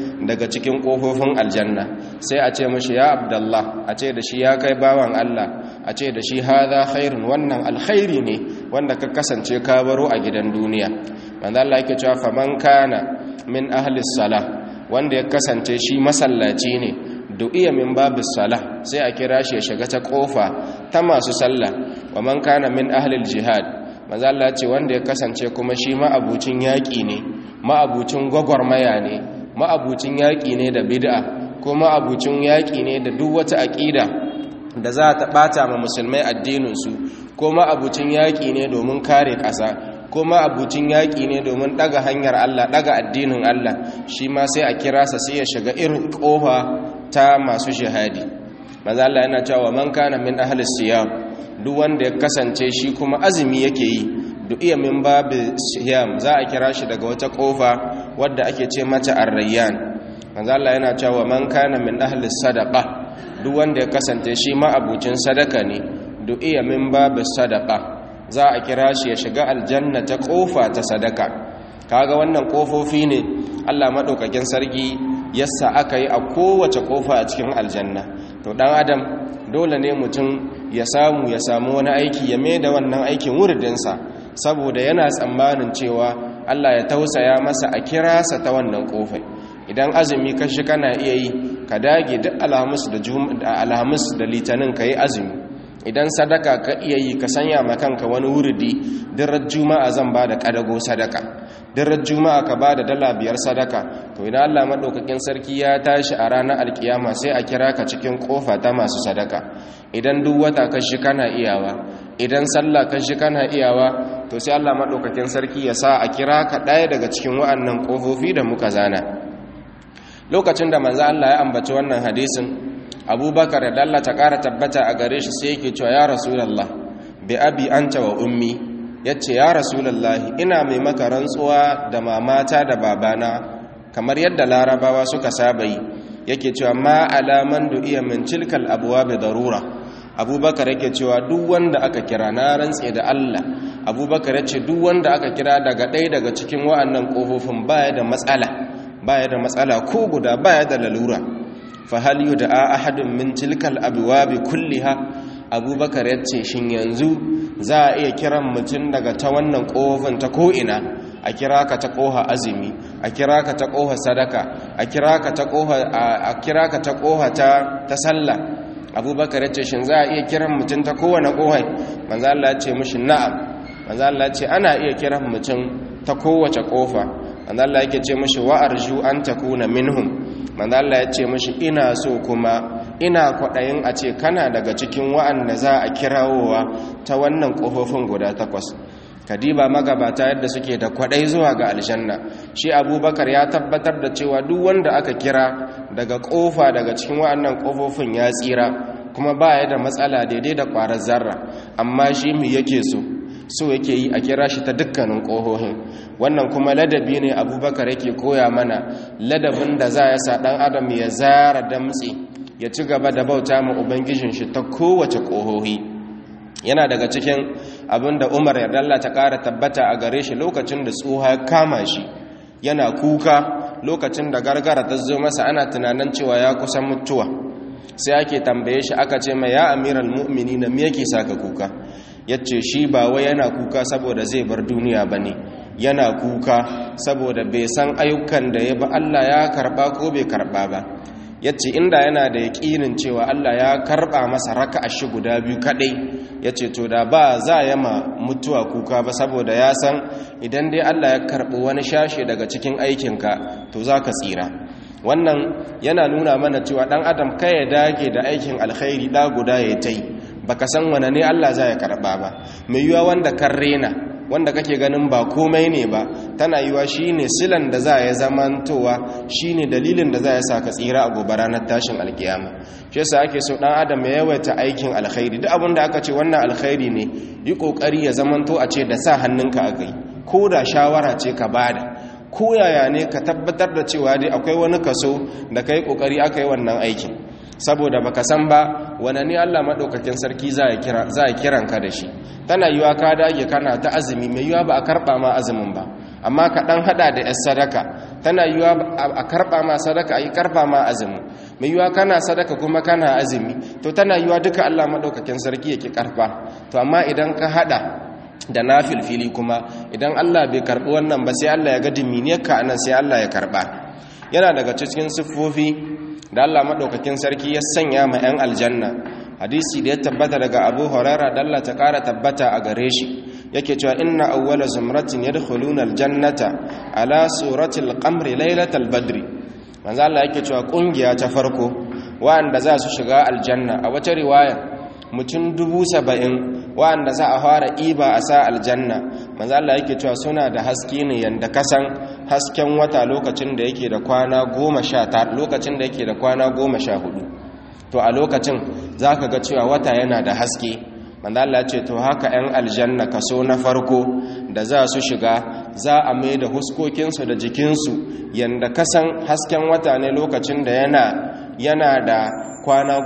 cikin kofofin aljanna, sai a ce mishi ya Abdullah, a ce da shi ya kai bawan Allah, a ce da shi hadha khairun, wannan alkhairi ne wanda ka kasance ka baro a gidan duniya. manzo Allah yake cewa faman kana min ahli salah, wanda ya kasance shi masallaci ne, du'iya min babis salah sai a kira shi ya shiga ta kofa ta masu sallah. Wa man kana min ahlil jihad, manzo Allah ce wanda ya kasance kuma shi ma'abucin yaƙi ne, ma'abucin gwagwarmaya ne, ma'abucin yaƙi ne da bid'a, ko ma'abucin yaƙi ne da duk wata aƙida da za ta ɓata ma musulmai addininsu, ko ma'abucin yaƙi ne domin kare ƙasa, ko ma'abucin yaƙi ne domin ɗaga hanyar Allah, ɗaga addinin Allah, shi ma sai a kira sa sai ya shiga irin ƙofa ta masu jihadi. Manzo Allah yana cewa man kana min ahli siyam, duk wanda ya kasance shi kuma azumi yake yi, du'iya min babi siyam, za a kira shi daga wata ƙofa wadda ake ce mata ar-rayyan. Manzo Allah yana cewa man kana min ahli sadaqa, duk wanda ya kasance shi ma abucin sadaka ne, du'iya min babi sadaqa, za a kira shi ya shiga aljanna ta kofa ta sadaka. Kaga wannan kofofi ne Allah madaukakin sarki yassa aka yi a kowace kofa a cikin aljanna. To dan adam dole ne mutum ya samu wani aiki ya mai da wannan aikin wuridinsa, saboda yana tsammanin cewa Allah ya tausaya masa a kira sa ta wannan kofai. Idan azumi ka shi kana iya yi, ka dage duk alhamis da litinin ka yi azumi. Idan sadaka ka iya yi, ka sanya makanka wani wuridi, dirar juma'a zan ba da ƙadago sadaka, dirar juma'a ka ba da $5 sadaka. To idan Allah maɗaukakin sarki ya tashi a ranar alkiyama sai a kira ka cikin ƙofa ta masu sadaka. Idan duk wata ka shi kana iyawa, idan sallah ka shi kana iyawa, to sai Allah maɗaukakin sarki ya sa a kira ka ɗaya daga cikin wa'annan ƙofofi da muka zana. Lokacin da manzo Allah ya ambaci wannan hadisin, Abubakar da Allah ta ƙara tabbata a gare shi sai yake cewa ya Rasulullah bi abi anta wa ummi, yace ya Rasulullah ina mai maka rantsuwa da mamata da babana, kamar yadda larabawa suka saba yi. Yake cewa ma alaman du'iya min tilkal abwab darura. Abubakar yake cewa duk wanda aka kira, na rantse da Allah, Abubakar yace duk wanda aka kira daga ɗaya daga cikin wa'annan kofofin baya da matsala ko guda, baya da lalura. Fa hal yud'a ahadun min tilkal abwab kulliha. Abubakar yace shin yanzu za a iya kiran mutum daga ta wannan kofofin ta ko ina? A kira ka ta koha azumi, a kira ka ta koha sadaka, a kira ka ta koha ta sallah. Abubakar yace shin za a iya kiran mutum ta kowane kohai? Manzo Allah yace mishi na'am. Manzo Allah yace ana iya kiran mutum ta kowace kofa. Manzo Allah yake ce mishi wa arju an takuna minhum. Manzo Allah yace mishi ina so kuma ina kwadayin a ce kana daga cikin wa'anda za a kirawowa ta wannan kofofin guda 8. Kadiba magabata yadda suke da kwadai zuwa ga aljanna. Shi Abubakar ya tabbatar da cewa duk wanda aka kira daga kofa daga cikin wa'annan kofofin ya tsira, kuma baya da matsala daidai da kwarar zarra. Amma shi mu yake so yake yi a kira shi ta dukkanin ƙohohin. Wannan kuma ladabi ne Abubakar yake koya mana, ladabin da za ya sa ɗan adam ya zara damtse ya ci gaba da bauta ma ubangijin shi ta kowace ƙohohi. Yana daga cikin abin da Umar yardalla ta ƙara tabbata a gare shi lokacin da tsoha kama shi, yana kuka lokacin da gargara ta zo masa, ana tunanin cewa ya kusan mutuwa. Sai ake tambaye shi, aka ce mai ya amiral mu'minina me yake saka kuka? Yace shi ba wai yana kuka saboda zai bar duniya bane, yana kuka saboda bai san ayyukan da ya ba Allah ya karba ko bai karba ba. Yace inda yana da yaƙinin cewa Allah ya karba masa raka'a shi guda 2 kadai, yace to da ba za ya ma mutuwa kuka ba, saboda ya san idan dai Allah ya karbi wani shashe daga cikin aikinka to zaka tsira. Wannan yana nuna mana cewa dan adam kai ya dage da aikin alkhairi da guda ya tai, baka san wane ne Allah za ya karba ba. Mai yiwa wanda kan rena, wanda kake ganin ba komai ne ba, tana yiwa shine silan da za ya zamantowa, shine dalilin da za ya saka tsira a gobe ranar tashin alkiyama. Shi yasa ake so dan adam ya yawaita aikin alkhairi. Duk abin da aka ce wannan alkhairi ne, yi kokari ya zamanto a ce da sa hannunka a kai, ko da shawara ce ka bada, ko yaya ne ka tabbatar da cewa dai akwai wani kaso da kai kokari aka yi wannan aikin. Saboda baka san ba wane ne Allah madaukakin sarki za ya kiran ka da shi. Tana yiwa ka dage kana ta azumi, mai yiwa ba a karba ma azumin ba, amma ka dan hada da yar sadaka. Tana yiwa a karba ma sadaka, ai karba ma azumi. Mai yiwa kana sadaka kuma kana azumi, to tana yiwa duka Allah madaukakin sarki yake karba. To amma idan ka hada da nafilfili kuma, idan Allah bai karbi wannan ba, sai Allah ya ga diminiyarka anan, sai Allah ya karba. Yana daga cikin siffofi da Allah madaukakin sarki ya sanya ma 'yan aljanna. Hadisi da ya tabbata daga Abu Hurairah da Allah ta ƙara tabbata a gare shi yake cewa inna awwala zumratin yadkhuluna aljannata ala suratil qamri lailatal badri. manzo Allah yake cewa kungiya ta farko wanda za su shiga aljanna, a wata riwaya mutum 70,000 wanda za a fara iba a sa aljanna. manzo Allah yake cewa suna da haske ne yanda kasan hasken wata lokacin da yake da kwana 19, lokacin da yake da kwana 14. to a lokacin zaka ga cewa wata yana da haske. manzo Allah ce to haka 'yan aljanna kaso na farko da za su shiga za a mai da huskokinsu da jikinsu yanda kasan hasken wata ne lokacin da yana da kwana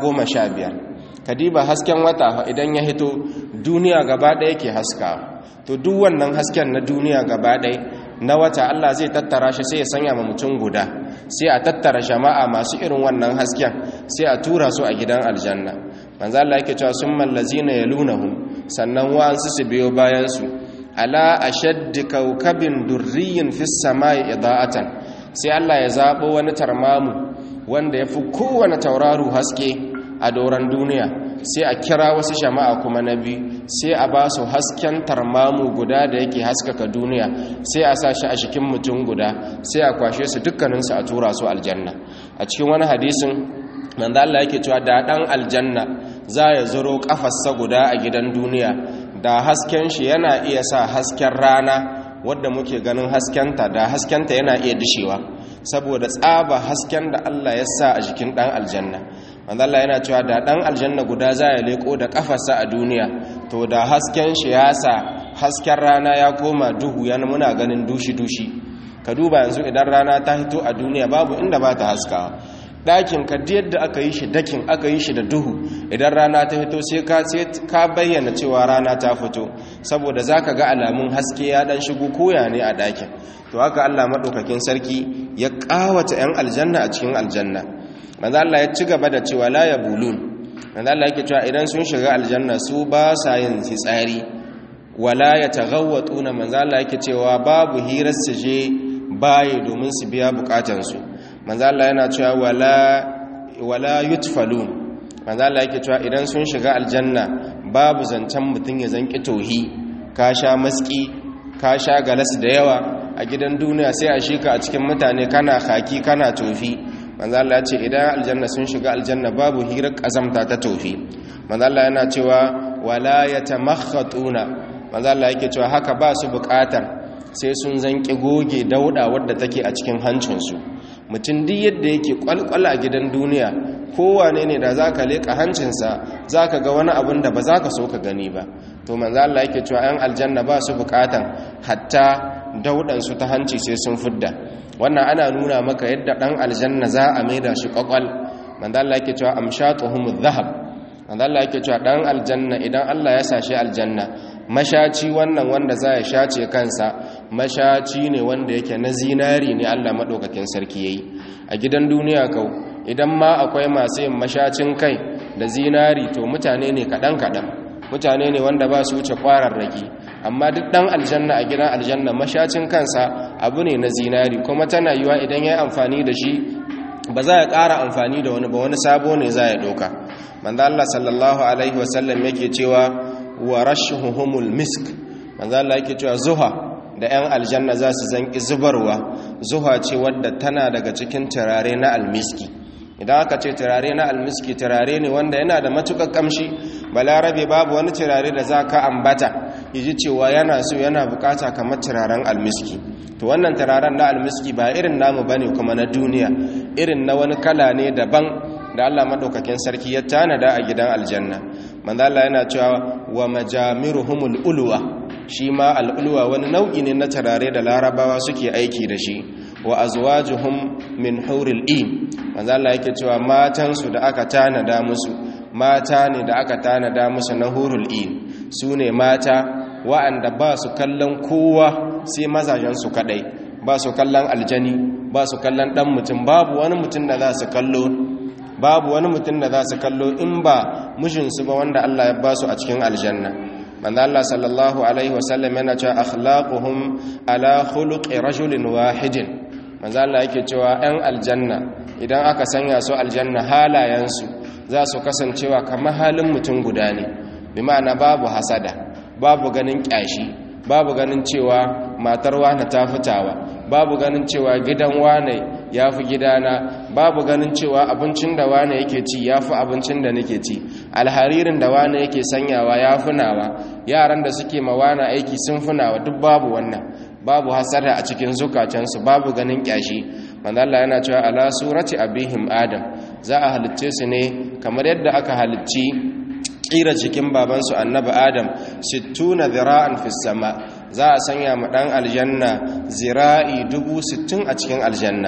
15. kadiba hasken wata idan ya hito duniya gaba ɗaya ke haska. to duk wannan hasken na duniya gaba ɗaya na wata Allah zai tattara shi sai ya sanya ma mutum guda, sai a tattara jama'a masu irin wannan hasken sai a tura su a gidan aljanna. manzo Allah yake cewa summal lazina yalunahum, sannan wa'ansu su biyo bayan su ala ashaddi kawkabin durriyin fis samai ida'atan, sai Allah ya zabo wani tarmamu wanda yafi kowane tauraro haske a doran duniya, sai a kira wasu jama'a kuma nabi sai a ba su hasken tarmamu guda da yake haskaka duniya, sai a sa shi a cikin mutum guda, sai a kwashe su dukkaninsu a tura su aljanna. a cikin wani hadisin manzo Allah yake cewa da dan aljanna za ya zuro kafarsa guda a gidan duniya, da hasken shi yana iya sa hasken rana wadda muke ganin haskenta, da haskenta yana iya dishewa saboda tsaba hasken da Allah ya sa a jikin dan aljanna. manzo Allah yana cewa da dan aljanna guda za ya leko da kafarsa a duniya, to da hasken shi ya sa hasken rana ya koma duhu, yana muna ganin dushi ka duba yanzu idan rana ta hito a duniya babu inda ba ta haskawa. ɗakin ka yadda aka yi shi dakin aka yi shi da duhu, idan rana ta fito sai ka bayyana cewa rana ta fito, saboda za ka ga alamun haske ya ɗan shigo koya ne a ɗakin. to haka Allah maɗaukakin sarki ya ƙawata 'yan aljanna a cikin aljanna. manzo Allah ya ci gaba da cewa la yabulun, manzo Allah yake cewa idan sun shiga aljanna su ba sa yin fitsari, wala yataghawwatuna, manzo Allah yake cewa babu hirar su je baye domin su biya bukatansu. manzo Allah yana cewa wala yutfalun, manzo Allah yake cewa idan sun shiga aljanna babu zancen mutun ya zanki tohi, ka sha maski ka sha galas da yawa a gidan duniya sai a shika a cikin mutane kana khaki kana tofi. manzo Allah ya ce idan aljanna sun shiga aljanna babu hirar kazamta ta tofi. manzo Allah yana cewa wala yatamakhatuna, manzo Allah yake cewa haka ba su bukatar sai sun zanki goge dauda wadda take a cikin hancinsu. mutum duk yadda yake kwalkwala a gidan duniya, kowane ne da za ka leƙa hancinsa za ka ga wani abin da ba za ka so ka gani ba. to manzo Allah yake cewa 'yan aljanna ba su bukatan hatta daudansu ta hanci sai sun fidda. wannan ana nuna maka yadda ɗan aljanna za a maida shi kwakwal. manzo Allah yake cewa amshatuhum dhahab, manzo Allah yake cewa ɗan aljanna idan Allah ya sashi aljanna, mashaci wannan wanda za ya shace kansa mashaci ne wanda yake na zinari ne Allah maɗaukakin sarki yayi. a gidan duniya kau idan ma akwai masu yin mashacin kai da zinari to mutane ne kaɗan mutane ne wanda ba su wuce ƙwararraki, amma duk ɗan aljanna a gidan aljanna mashacin kansa abu ne na zinari, kuma tana yiwa idan ya yi amfani da shi ba za ya ƙara amfani da wani ba, wani sabo ne za ya ɗauka. manzo Allah sallallahu alaihi wasallam yake cewa wa rashuhumul misk, manzo Allah yake cewa zuha da 'yan aljanna za su zanki zubarwa. zuha ce wadda tana daga cikin turare na almiski. idan aka ce turare na almiski, turare ne wanda yana da matukar kamshi. balarabe babu wani turare da za ka ambata yaji cewa yana so yana bukata kamar turaren almiski. to wannan turaren na almiski ba irin namu bane kuma na duniya, irin na wani kala ne daban da Allah madaukakin sarki ya tanada a gidan aljanna. manzo Allah yana cewa wa majamiruhumul ulwa, shi ma al'ulwa wani nau'i ne na turare da larabawa suke aiki da shi. wa azwajuhum min huril in, manzo Allah yake cewa matansu da aka tanada musu mata ne da aka tanada musu na hurul in, su ne mata wa'anda ba su kallon kowa sai mazajensu kadai, ba su kallon aljani, ba su kallon dan mutum, babu wani mutum da za su kallo in ba mijinsu ba wanda Allah ya ba su a cikin aljanna. manzo Allah sallallahu alaihi wasallam yana cewa akhlaquhum ala khuluqi rajulin wahidin, manzo Allah yake cewa 'yan aljanna idan aka sanya su aljanna halayensu za su kasancewa kamar halin mutum guda ne, bi ma'ana babu hasada, babu ganin kyashi, babu ganin cewa matar wane ta fitawa, babu ganin cewa gidan wane ya fi gidana, babu ganin cewa abincin da wane yake ci ya fi abincin da nake ci, alharirin da wane yake sanyawa ya fi nawa, yaran da suke ma wane aiki sun fi nawa, duk babu wannan, babu hasada a cikin zukatansu, babu ganin kyashi. manzo Allah yana cewa ala surati abihim adam, za a halicce su ne kamar yadda aka halicci kira jikin babansu annabi adam 60 zira'an fis sama, za a sanya ma dan aljanna zira'i 60 a cikin aljanna,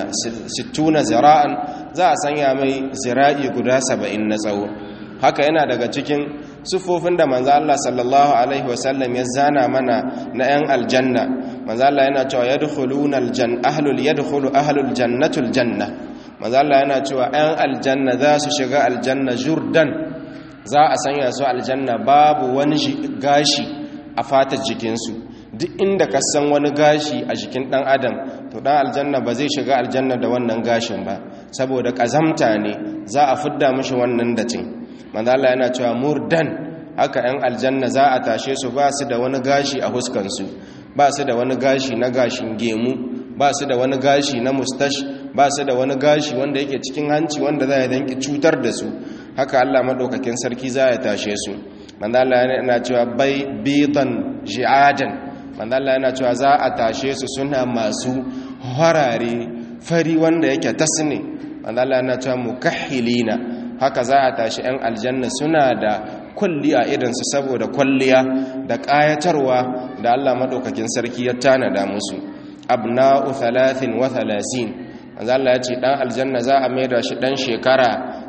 60 zira'an za a sanya mai zira'i guda 70 na tsawo. haka yana daga cikin sufofin da manzo Allah sallallahu alaihi wasallam ya zana mana na yan aljanna. manzo Allah yana cewa yadkhuluna yadkhulu ahlul jannatul janna, manzo Allah yana cewa yan aljanna za su shiga aljanna jurdan, za a sanya su aljanna babu wani gashi a fatar jikinsu. duk inda ka san wani gashi a jikin dan adam, to dan aljanna ba zai shiga aljanna da wannan gashin ba, saboda kazamta ne, za a fidda mishi wannan dacin. manzo Allah yana cewa murdan, haka yan aljanna za a tashe su ba su da wani gashi a huskansu, ba su da wani gashi na gashin gemu, ba su da wani gashi na mustash, ba su da wani gashi wanda yake cikin hanci wanda za ya danki cutar da su. haka Allah madaukakin sarki za ya tashe su. manzo Allah yana cewa bidan ji'adan, manzo Allah yana cewa za a tashe su suna masu harare fari wanda yake tasne. manzo Allah yana cewa mukahhilina, haka za a tashi yan aljanna suna da kulliya idansu saboda kwalliya da ƙayatarwa da Allah madaukakin sarki ya tanada musu. abna'u 33, manzo Allah ya ce dan aljanna za a maida shi dan shekara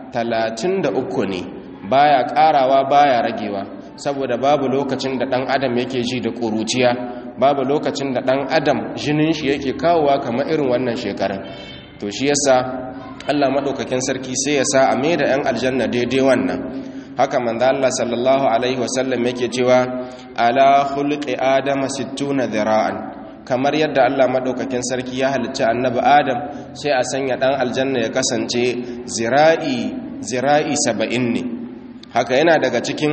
33 ne, baya karawa baya ragewa, saboda babu lokacin da dan adam yake ji da kuruciya, babu lokacin da dan adam jinin shi yake kawowa kamar irin wannan shekarun. to shi yasa Allah madaukakin sarki sai ya sa a maida yan aljanna daidai wannan. haka manzo Allah sallallahu alaihi wasallam yake cewa ala khulqi adama 60 dhira'an, kamar yadda Allah madaukakin sarki ya halicci annabi Adam, sai a sanya dan aljanna ya kasance zira'i 70 ne. haka yana daga cikin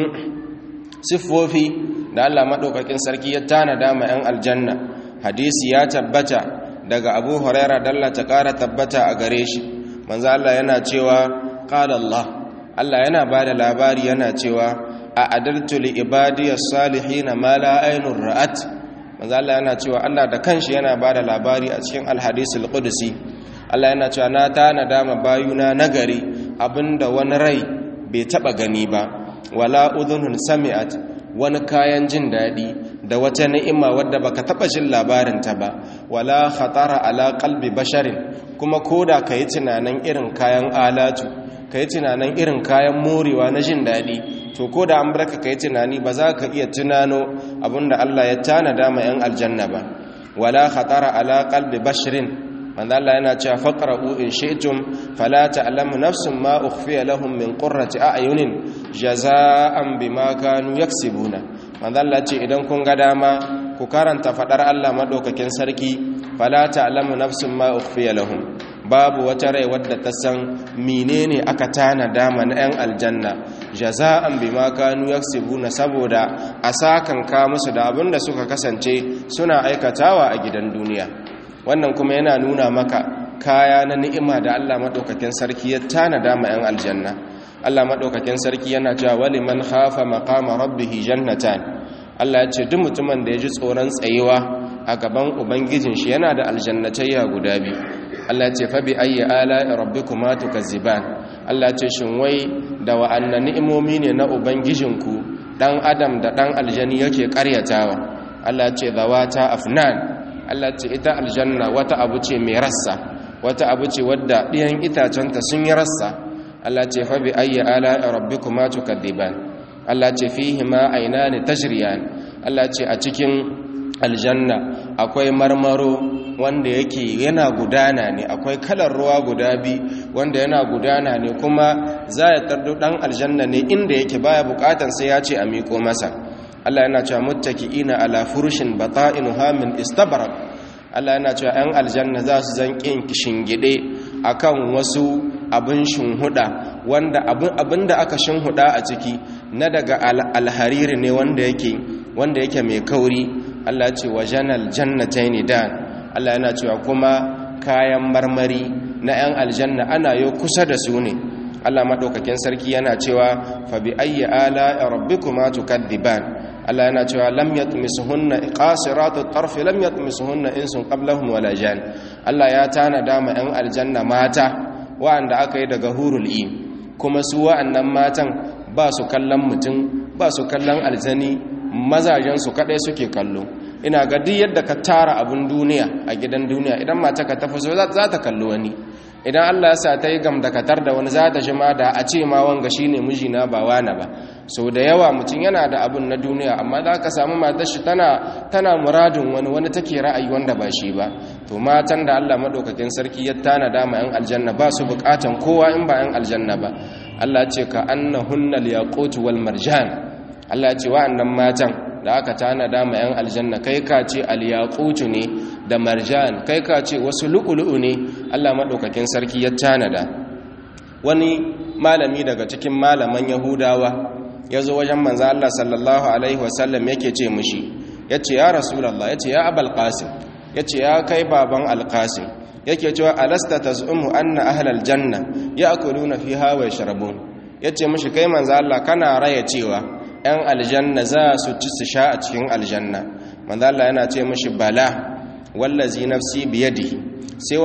siffofi da Allah madaukakin sarki ya tanada ma yan aljanna. hadisi ya tabbata daga Abu Hurairah dalla ta kara tabbata a gare shi, manzo Allah yana cewa qala Allah yana bada labari yana cewa a adaltu li ibadiyas salihin ma la aynur ra'at. manzo Allah yana cewa Allah da kanshi yana bada labari a cikin al-hadisul qudsi. Allah yana cewa na tanada ma bayuna nagari abinda wani rai bai taba gani ba, wala udhunun sami'at, wani kayan jin dadi da wata ni'ima wadda baka taba jin labarin ta ba, wala khatara ala qalbi basharin, kuma koda kai tunanin irin kayan alatu, kai tunanin irin kayan morewa na jin dadi, to koda an barka kai tunani ba za ka iya tunano abinda Allah ya tanada ma yan aljanna ba. wala khatara ala qalbi basharin, manzo Allah yana cewa faqra'u in shi'tum fala ta'lamu nafsun ma ukhfiya lahum min qurrati a'yunin jazaa'an bima kanu yaksibuna. manzo Allah ce idan kun ga dama ku karanta fadar Allah madaukakin sarki, fala ta'lamu nafsun ma ukhfiya lahum, babu wata rai wadda ta san menene aka tana dama na yan aljanna, jaza'an bima kanu yaksibuna, saboda asakan ka musu da abinda suka kasance suna aikatawa a gidan duniya. wannan kuma yana nuna maka kaya na ni'ima da Allah madaukakin sarki ya tanada ma yan aljanna. Allah madaukakin sarki yana cewa waliman khafa maqama rabbih jannatan, Allah ya ce duk mutumin da ya ji tsoron tsayewa a gaban ubangijin shi yana da aljannatayya guda biyu. Allah ya ce fa bi ayyi ala'i rabbikuma tukazziban, Allah ya ce shin wai da wa'annan ni'imomi ne na ubangijinku dan adam da dan aljani yake karyatawa. Allah ya ce zawata afnan, Allah ce ita aljanna wata abu ce mai rassa, wata abu ce wadda ɗiyan itacenta sun yi rassa. Allah ce fa bi ayyi ala'i rabbikuma tukadiban, Allah ce fihi ma aynani tajriyan, Allah ce a cikin aljanna akwai marmaro wanda yake yana gudana ne, akwai kalar ruwa guda biyu wanda yana gudana ne, kuma za ya tardo dan aljanna ne inda yake baya bukatan sai ya ce a miko masa. Allah yana cewa muttaki'ina ala furushin bata'inuha min istabrak, Allah yana cewa 'yan aljanna za su zanƙin kishingide akan wasu abin shinhuda wanda abinda aka shinhuda a ciki na daga alhariri ne wanda yake mai kauri. Allah ce wajanal jannatayn dan, Allah yana cewa kuma kayan marmari na 'yan aljanna ana yo kusa da su ne. Allah madaukakin sarki yana cewa fa bi ayyi ala rabbikuma tukadziban, Allah yana cewa lam yatmisuhunna qasiratut tarf lam yatmisuhunna insun qablahum wala jan. Allah ya tanada ma 'yan aljanna mata wa'anda aka yi daga hurul in, kuma su wa'annan matan ba su kallon mutum, ba su kallon aljani, mazajen su kadai suke kallo. Ina ga duk yadda ka tara abun duniya a gidan duniya, idan mata ka tafi so za ta kallo wani. Idan Allah ya sa ta yi gamdakatar da wani, za ta ji ma da a ce ma wanga shine mijina ba wani ba. So da yawa mutum yana da abun na duniya, amma za ka samu matar shi tana muradin wani take ra'ayi wanda ba shi ba. To matan da Allah madaukakin sarki ya tanada ma 'yan aljanna ba su bukatan kowa in ba 'yan aljanna ba. Allah ce ka annahunna al-yaqut wal marjan, Allah ce wa'annan matan da aka tanada ma 'yan aljanna kai ka ce al-yaqutu ne da marjan, kai ka ce wasu lu'ulu'u ne Allah madaukakin sarki ya tanada. Wani malami daga cikin malaman Yahudawa ya zo wajen manzo Allah sallallahu alaihi wasallam yake ce mishi, yace ya rasulullah, yace ya abul qasim, yace ya kai baban al-qasim, yake cewa alasta tazumu anna ahlal janna ya'kuluna fiha wa yashrabun, yace mishi kai manzo Allah kana raya cewa 'yan aljanna za su ci su sha a cikin aljanna. Manzo Allah yana ce mishi bala wallazi nafsi biyadihi. Sai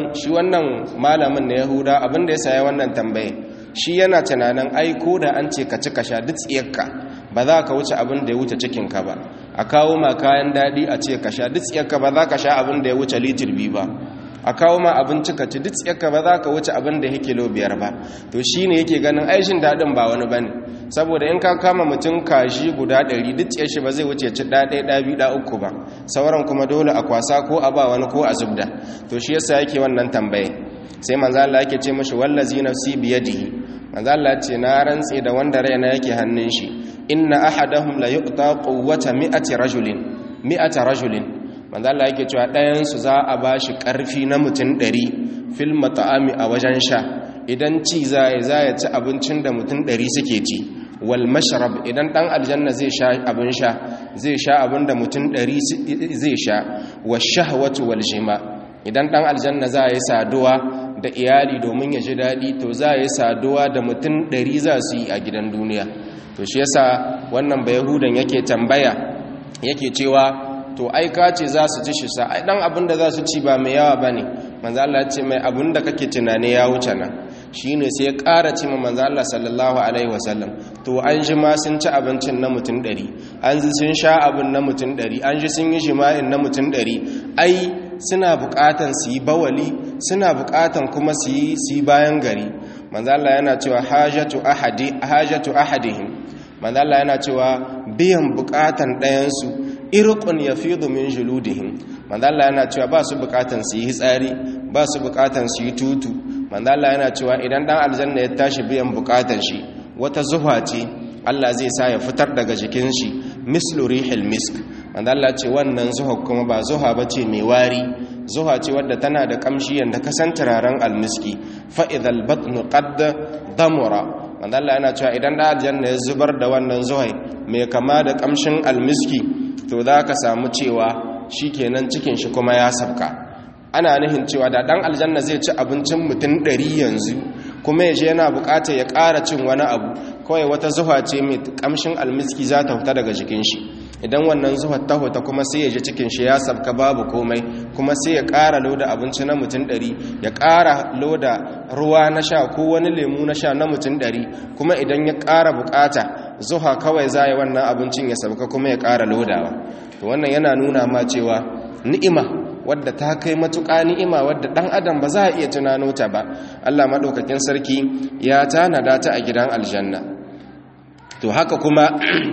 wannan malamin na Yahuda abinda ya saya wannan tambaye, shi yana tunanin ai ko da an ce ka ci ka sha duk tsiyarka ba za ka wuce abin da ya wuce cikinka ba. A kawo ma kayan daɗi a ce ka sha duk tsiyarka ba za ka sha abin da ya wuce litir 2 ba. A kawo ma abinci ka ci duk tsiyarka ba za ka wuce abin da ya kilo 5 ba. To shi ne yake ganin aishin daɗin ba wani ba ne, saboda in ka kama mutum kashi guda 100 duk tsiyar shi ba zai wuce ci ɗaya biyu uku ba, sauran kuma dole a kwasa ko a ba wani ko a zubda. To shi yasa yake wannan tambaye. Sai manzo Allah yake ce mishi wallazi nafsi biyadihi, manzo Allah ce na rantse da wanda raina yake hannun shi, inna ahadahum la yuqta quwwata 100 rajulin. manzo Allah yake cewa ɗayan su za a bashi ƙarfi na mutum 100 fil mat'ami a wajen sha, idan ci za ya ci abincin da mutum 100 suke ci. Wal mashrab, idan dan aljanna zai sha abin sha, zai sha abin da mutum 100 zai sha. Washahwatu wal jima, idan dan aljanna za yi saduwa da iyali domin ya ji daɗi, to za yi saduwa da mutum 100 za su yi a gidan duniya. To shi yasa wannan bayahudan yake tambaya, yake cewa to ai ka ce za su ci shi sa, ai dan abin da za su ci ba mai yawa bane. Manzo Allah ya ce mai abin da kake tunane ya wuce nan. Shine sai ya ƙara ce ma manzo Allah sallallahu alaihi wasallam, to an ji ma sun ci abincin na mutum 100, an ji sun sha abin na mutum 100, an ji sun yi jima'in na mutum 100, ai suna buƙatan su yi bawali, suna buƙatan kuma su yi bayan gari. Manzo Allah yana cewa hajatu ahadihim, manzo Allah yana cewa biyan buƙatan ɗayan su irqun yafidu min juludihim, manzo Allah yana cewa ba su buƙatan su yi tsari, ba su buƙatan su yi tutu. Manzo Allah yana cewa idan dan aljanna ya tashi biyan buƙatan shi, wata zuha ce Allah zai sa ya fitar daga jikin shi, mislu rihil misk. Manzo Allah ce wannan zuha kuma ba zuha bace mai wari, zuha ce wadda tana da kamshi yanda kasan turaren almiski. Fa idhal batnu qad damura, manzo Allah yana cewa idan dan aljanna ya zubar da wannan zuhai mai kama da kamshin almiski, to za ka samu cewa shikenan cikin shi kuma ya sabka. Ana nihin cewa da dan aljanna zai ci abincin mutum 100 yanzu, kuma yaje yana bukata ya ƙara cin wani abu, kawai wata zuha ce mai kamshin almiski za ta fita daga jikin shi. Idan wannan zuhar ta hota kuma sai ya ji cikin shi ya sabka babu komai, kuma sai ya ƙara loda abinci na mutum 100, ya ƙara loda ruwa na sha ko wani lemu na sha na mutum 100, kuma idan ya ƙara bukata zuha kawai za yi wannan abincin ya sabka kuma ya ƙara lodawa. To wannan yana nuna ma cewa ni'ima wadda ta kai matuƙa, ni'ima wadda ɗan adam ba za a iya tunano ta ba, Allah maɗaukakin sarki ya tanada ta a gidan aljanna. To haka kuma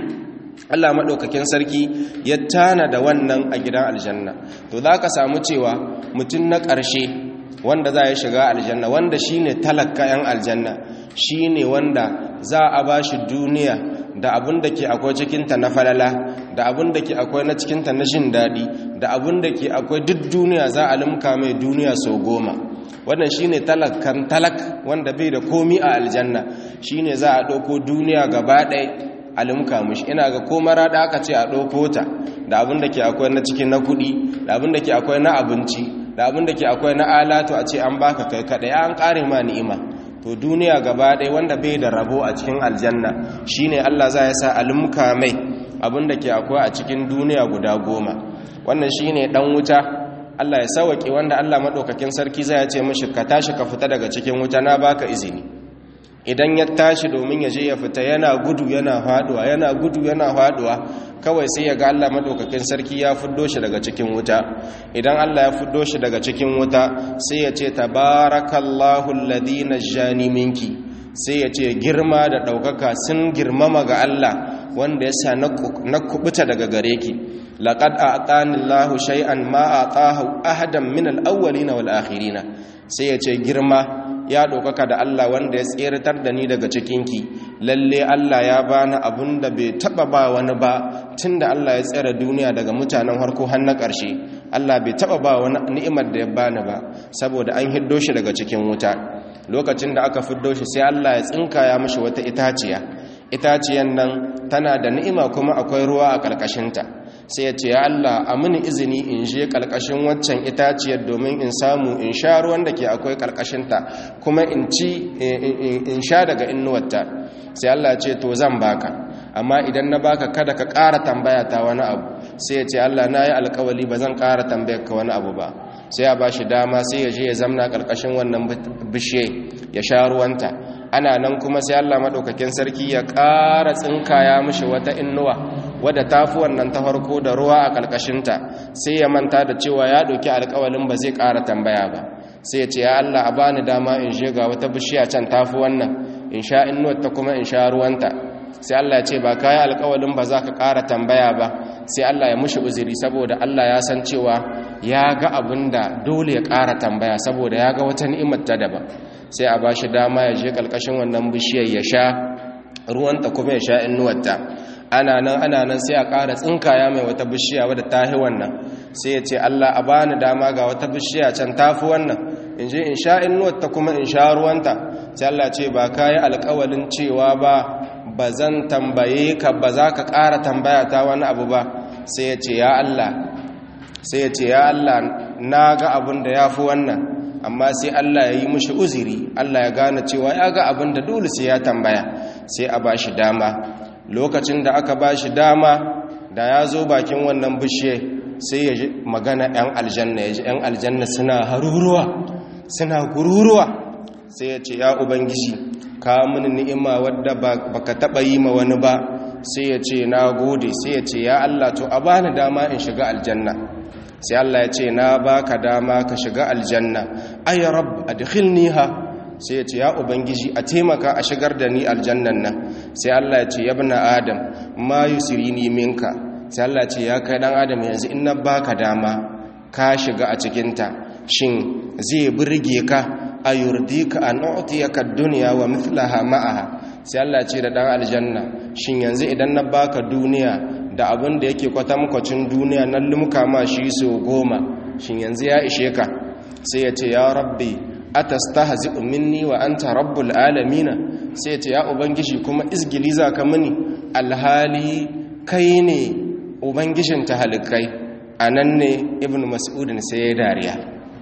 Allah maɗaukakin sarki ya tanada wannan a gidan aljanna. To za ka samu cewa mutum na ƙarshe wanda za ya shiga aljanna, wanda shi ne talaka 'yan aljanna, shi ne wanda za a ba shi duniya da abin da ke akwai cikinta na falala, da abin da ke akwai na cikinta na jin daɗi, da abin da ke akwai duk duniya za a limka mai duniya sau 10. wannan shine talakkan talak wanda bai da komi a aljanna shine za a dauko duniya gaba ɗaya alimka mushi. Ina ga ko marada aka ce a dauko ta da abin da ke akwai na cikin na kudi da abin da ke akwai na abinci da abin da ke akwai na alatu a ce an baka kai kadai an kare ma ni'ima. To duniya gaba ɗaya wanda bai da rabo a cikin aljanna shine Allah za ya sa alimka mai abin da ke akwai a cikin duniya guda 10. wannan shine dan wuta Allah ya sauke wanda Allah madaukakin sarki zai ce mishi ka tashi ka fita daga cikin wuta na baka izini. Idan ya tashi domin ya je ya fita yana gudu yana faduwa yana gudu yana faduwa kawai sai ya ga Allah madaukakin sarki ya fuddo shi daga cikin wuta. Idan Allah ya fuddo shi daga cikin wuta sai ya ce tabarakallahu alladhi najjani minki, sai ya ce girma da daukaka sun girmama ga Allah wanda ya sa na kubuta daga gare ki. laqad a'tani Allahu shay'an ma a'tahu ahadan min al-awwalin wal akhirin, sai ya ce girma ya ɗaukaka da Allah wanda ya tseratar da ni daga cikinki. Lalle Allah ya bani abun da bai taɓa ba wani ba tun da Allah ya tsere duniya daga mutanen harko har na ƙarshe. Allah bai taɓa ba wani ni'imar da ya bani ba saboda an hiddo shi daga cikin wuta. Lokacin da aka fiddo shi sai Allah ya tsinkaya mishi wata itaciyan nan tana da ni'ima kuma akwai ruwa a ƙarƙashinta. sai ya ce ya Allah a mini izini in je ƙarƙashin waccan itaciyar domin in samu in sha ruwan da ke akwai ƙarƙashinta kuma in sha daga innuwarta. sai Allah ce to zan baka, amma idan na baka kada ka ƙara tambaya ta wani abu. sai ya ce Allah na yi alƙawali ba zan ƙara tambayar ka wani abu ba. sai ya ba shi dama sai ya je ya zamna ƙarƙashin wannan bishiye ya sha ruwanta. ana nan kuma sai Allah madaukakin sarki ya ƙara tsinkaya mishi wata innuwa wadda tafi wannan ta farko da ruwa a ƙarƙashinta. sai ya manta da cewa ya ɗauki alƙawalin ba zai ƙara tambaya ba. sai ya ce ya Allah a bani dama in je ga wata bishiya can tafi wannan in sha innuwar ta kuma in sha ruwanta. sai Allah ya ce ba kai alƙawalin ba za ka ƙara tambaya ba. sai Allah ya mushi uzuri saboda Allah ya san cewa ya ga abin da dole ya ƙara tambaya saboda ya ga wata ni'imar ta daban. sai a bashi dama ya je ƙarƙashin wannan bishiyar ya sha ruwanta kuma ya sha innuwarta. ana nan sai a ƙara tsinkaya mai wata bishiya wadda ta hi wannan. sai ya ce Allah a bani dama ga wata bishiya can tafi wannan in je in sha innuwarta kuma in sha ruwanta. sai Allah ce ba ka yi alƙawalin cewa ba zan tambaye ka ba za ka ƙara tambaya ta wani abu ba. sai ya ce ya Allah na ga abin da ya fi wannan, amma sai Allah ya yi mushi uzuri. Allah ya gane cewa ya ga abin da dole sai ya tambaya. sai a ba shi dama. lokacin da aka ba shi dama da ya zo bakin wannan bishiye sai ya ji magana 'yan aljanna. ya ji 'yan aljanna suna haruruwa suna gururuwa. sai ya ce ya ubangiji ka mini ni'ima wadda baka taba yi ma wani ba. sai ya ce na gode. sai ya ce ya Allah to a bani dama in shiga aljanna. sai Allah ya ce na baka dama ka shiga aljanna. ay rabb adkhilniha. sai ya ce ya ubangiji a taimaka a shigar da ni aljannan nan. sai Allah ya ce ya ibn adam ma yusrini minka. sai Allah ya ce ya kai dan adam yanzu in na baka dama ka shiga a cikinta shin zai burge ka ayurdika an u'tiyaka ad-dunya wa mithlaha ma'aha. sai Allah ya ce da dan aljanna shin yanzu idan na baka duniya da abin da yake kwatankwacin duniya nan lumka ma shi so 10 shin yanzu ya ishe ka. sai ya ce ya rabbi atastahzi'u minni wa anta rabbul alamin. sai ya ce ya ubangiji kuma izgili zaka mini alhali kai ne ubangijin tahalikai. anan ne ibnu mas'ud sai ya dariya.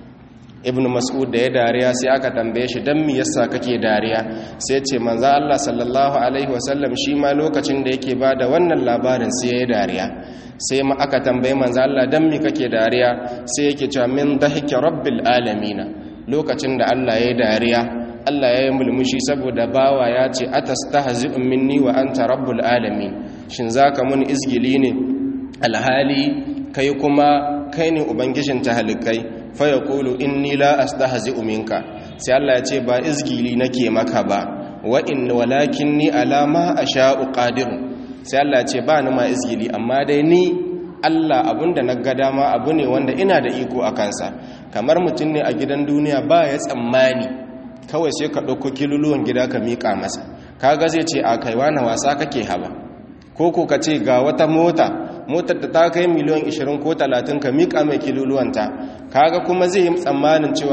ibn mas'ud da ya dariya sai aka tambaye shi dan me yasa kake dariya. sai ce manzo Allah sallallahu alaihi wasallam shi ma lokacin da yake bada wannan labarin sai ya dariya. sai ma aka tambaye manzo Allah dan me kake dariya. sai yake cewa min dhahiki rabbil alamin. lokacin da Allah ya dariya Allah ya yi mulmushi saboda bawa ya ce atastahzi'u minni wa anta rabbul alamin. shin zaka mun izgili ne alhali kai kuma kai ne ubangijin tahalikai. faya kulu inni la astahzi'u minka. sai Allah ya ce ba izgili nake maka ba walakin ni ala ma asha'u qadir. sai Allah ya ce ba ni ma izgili amma dai ni Allah abunda na ga dama abu ne wanda ina da iko a kansa. kamar mutum ne a gidan duniya ba ya tsammani kawai sai ka ɗauko kiluluwan gida ka miƙa masa kaga zai ce a kaiwa na wasa kake haba. ko ka ce ga wata motar da ta kai miliyan 20 ko 30 ka miƙa mai kiluluwanta kaga kuma zai yi tsammanin cewa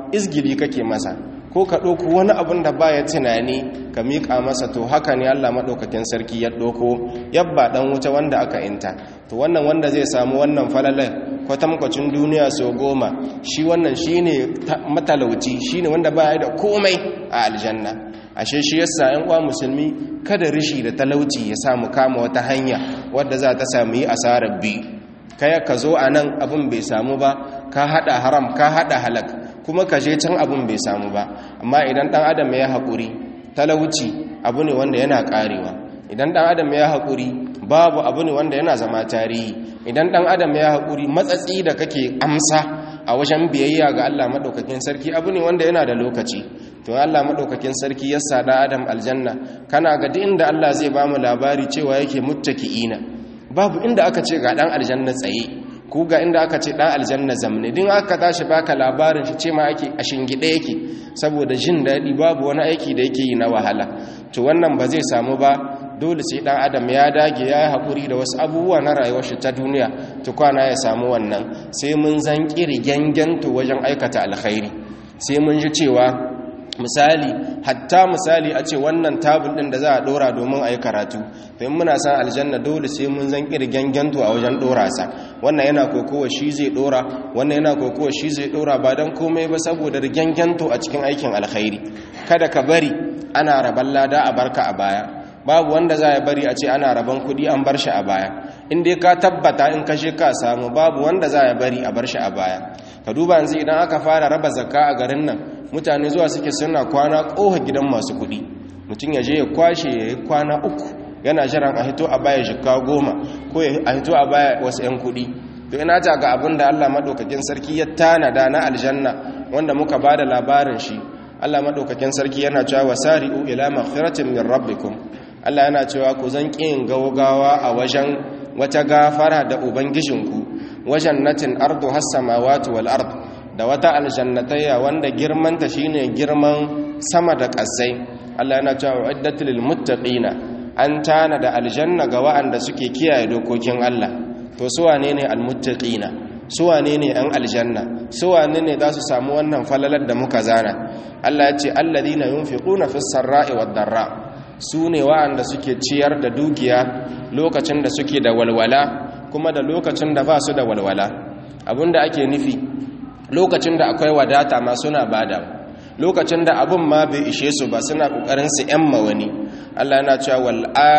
izgili kake masa ko ka ɗauko wani abin da baya tunani ka miƙa masa, to haka ne Allah maɗaukakin sarki ya ɗauko yabba ɗan wuta wanda aka inta. To wannan wanda zai samu wannan falalar kwatankwacin duniya sau 10, shi wannan shi ne matalauci, shi ne wanda baya da komai a aljanna. Ashe shi yasa ‘yan uwa musulmi kada rishi da talauci ya samu kama wata hanya wadda za ta samu yi asarar biyu. Kaya ka zo a nan abin bai samu ba, ka haɗa haram ka haɗa halak, kuma ka je can abin bai samu ba. Amma idan ɗan adam ya haƙuri, talauci abu ne wanda yana ƙarewa. Idan ɗan adam ya haƙuri, babu abu ne wanda yana zama tarihi. Idan ɗan adam ya haƙuri, matsatsi da kake amsa a wajen biyayya ga Allah maɗaukakin sarki abu ne wanda yana da lokaci. To Allah maɗaukakin sarki ya sa ɗan adam aljanna, kana ga duk inda Allah zai ba mu labari cewa yake muttaki'ina, babu inda aka ce ga ɗan aljanna tsaye ko ga inda aka ce ɗan aljanna zamne. Din aka tashi baka labarin shi ce ma ake a shingide yake saboda jin daɗi, babu wani aiki da yake yi na wahala. To wannan ba zai samu ba, dole sai ɗan adam ya dage ya yi haƙuri da wasu abubuwa na rayuwar shi ta duniya tukwana ya samu wannan. Sai mun zan ƙiri gyangyanta wajen aikata alkhairi, sai mun ji cewa misali, hatta misali a ce wannan tabul din da za a dora domin a yi karatu, to in muna san aljanna dole sai mun zan kirgen gyanto a wajen dora sa. Wannan yana kokowa shi zai dora, wannan yana kokowa shi zai dora, ba dan komai ba saboda rigen gyanto a cikin aikin alkhairi. Kada ka bari ana raban lada a barka a baya, babu wanda za ya bari a ce ana raban kudi an bar shi a baya. In dai ka tabbata in kashe ka samu, babu wanda za ya bari a bar shi a baya. Ka duba yanzu idan aka fara raba zakka a garin nan, mutane zuwa suke suna kwana ƙoha gidan masu kuɗi. Mutum ya je ya kwashe ya yi kwana 3 yana jiran a hito a baya jikka 10 ko a hito a baya wasu 'yan kuɗi. To ina ta ga abin da Allah maɗaukakin sarki ya tanada na aljanna wanda muka ba da labarin shi. Allah maɗaukakin sarki yana cewa wasari'u ila maghfiratin min rabbikum. Allah yana cewa ku zan ƙin gaugawa a wajen wata gafara da ubangijinku, wajen natin ardu has samawati wal ard, da wata aljannatayya wanda girmanta shine girman sama da ƙasai. Allah yana cewa iddatul lil muttaqina, an tana da aljanna ga wa'anda suke kiyaye dokokin Allah. To su wane ne almuttaqina, su wane ne an aljanna, su wane ne za su samu wannan falalar da muka zana? Allah ya ce alladhina yunfiquna fis sarra'i wad darra, su ne wa'anda suke ciyar da dukiya lokacin da suke da walwala kuma da lokacin da ba su da walwala. Abinda ake nufi, lokacin da akwai wadata ma suna bada, lokacin da abun ma bai ishe su ba suna kokarin su yamma wani. Allah yana cewa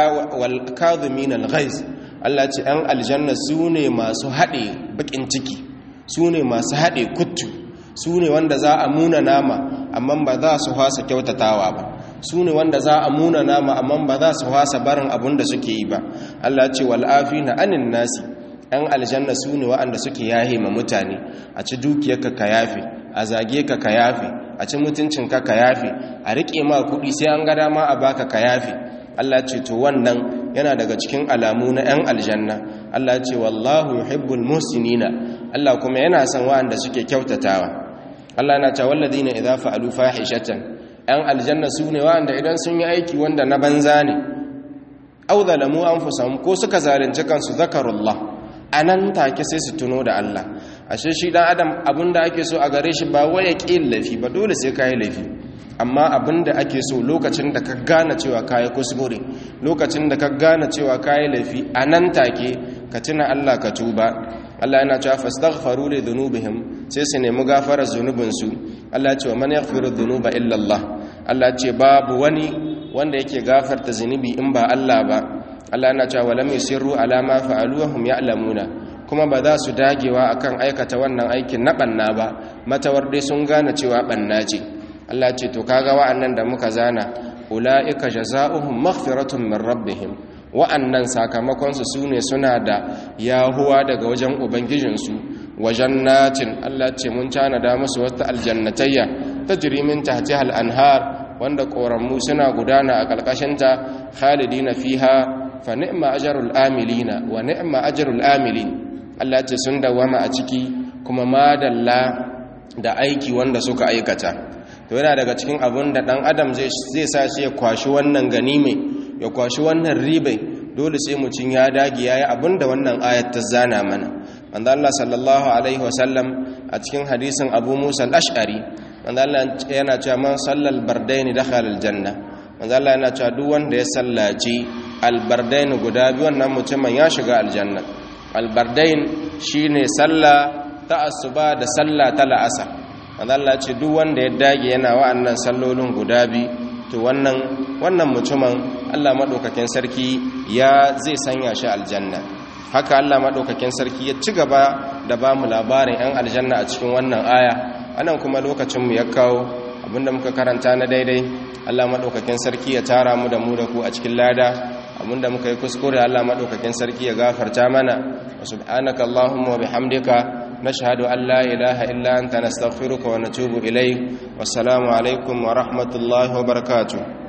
wal kadhimin al ghaiz, Allah ce an aljanna su ne masu haɗe bakin ciki, su ne masu haɗe kuttu, su ne wanda za a muna nama amma ba za su hasa kyautatawa ba, su ne wanda za a muna nama amma ba za su hasa barin abun da suke yi ba. Allah ce wal afina anin nasi, ‘yan aljanna su ne wa'anda suke yahe ma mutane, a ci dukiyarka ka yafe, a zage ka ka yafe, a ci mutuncinka ka yafe, a riƙe ma kuɗi sai an gada ma a baka ka yafe. Allah ce to wannan yana daga cikin alamu na ‘yan aljanna. Allah ce wallahu yuhibbul muhsinina, Allah kuma yana son wa'anda suke kyautatawa. Allah yana ce walladina idza fa'alu fahishatan, ‘yan aljanna su ne wa'anda idan sun yi aiki wanda na banza ne, aw zalamu anfusahum, ko suka zalunci kansu, zakarullah, a nan take sai su tuno da Allah. Ashe shi dan adam abinda ake so a gare shi ba waya ƙin laifi ba, dole sai kayi laifi, amma abinda ake so lokacin da ka gane cewa kayi kuskure, lokacin da ka gane cewa kayi laifi, a nan take ka tuna Allah ka tuba. Allah yana cewa fastaghfiru li dhunubihim, sai su nemi gafarar zunubinsu. Allah ce wa man yaghfiru dhunuba illa Allah, Allah ce babu wani wanda yake gafarta zunubi in ba Allah ba. Allah na cewa lam yusirru ala ma fa'alu wa hum ya'lamuna, kuma ba za su dagewa akan aikata wannan aikin na banna ba matawar dai sun gane cewa banna ce. Allah ce to kaga wa'annan da muka zana, ulaika jazaohum maghfiratun min rabbihim, wa'annan sakamakon su sune suna da yahuwa daga wajen ubangijinsu, wa jannatin, Allah ce mun tanada musu wata aljannatayya tajri min tahtiha al-anhar, wanda koramu suna gudana a kalkashinta, khalidina fiha fa ni'ma ajrul amilina wa ni'ma ajrul amilin. Allah ce sun dawama a ciki kuma madalla da aiki wanda suka aikata. To yana daga cikin abun da dan adam zai sa shi ya kwashi wannan ganime, ya kwashi wannan ribai, dole sai mutun ya dage yayi abinda wannan ayat ta zana mana. Manzo Allah sallallahu alaihi wasallam a cikin hadisin Abu Musa al-Ash'ari, manzo Allah yana cewa man sallal bardaini dakhala aljanna, manzo Allah yana cewa duk wanda ya sallaci albardain guda biyu wannan mutumin ya shiga aljanna. Albardain shine sallah ta asuba da sallah ta la'asar. manzo Allah ce duk wanda ya dage yana wa'annan sallolin guda biyu to wannan mutumin Allah madaukakin sarki zai sanya shi aljanna. Haka Allah madaukakin sarki ya ci gaba da ba mu labarin 'yan aljanna a cikin wannan aya. Anan kuma lokacin mu ya kawo, abinda muka karanta na daidai Allah madaukakin sarki ya tara mu da ku a cikin lada, abinda muka yi kuskure Allah madaukakin sarki ya gafarta mana. Wa subhanaka allahumma wa bihamdika nashhadu an la ilaha illa anta nastaghfiruka wa natubu ilayk. Wassalamu alaikum wa rahmatullahi wa barakatuh.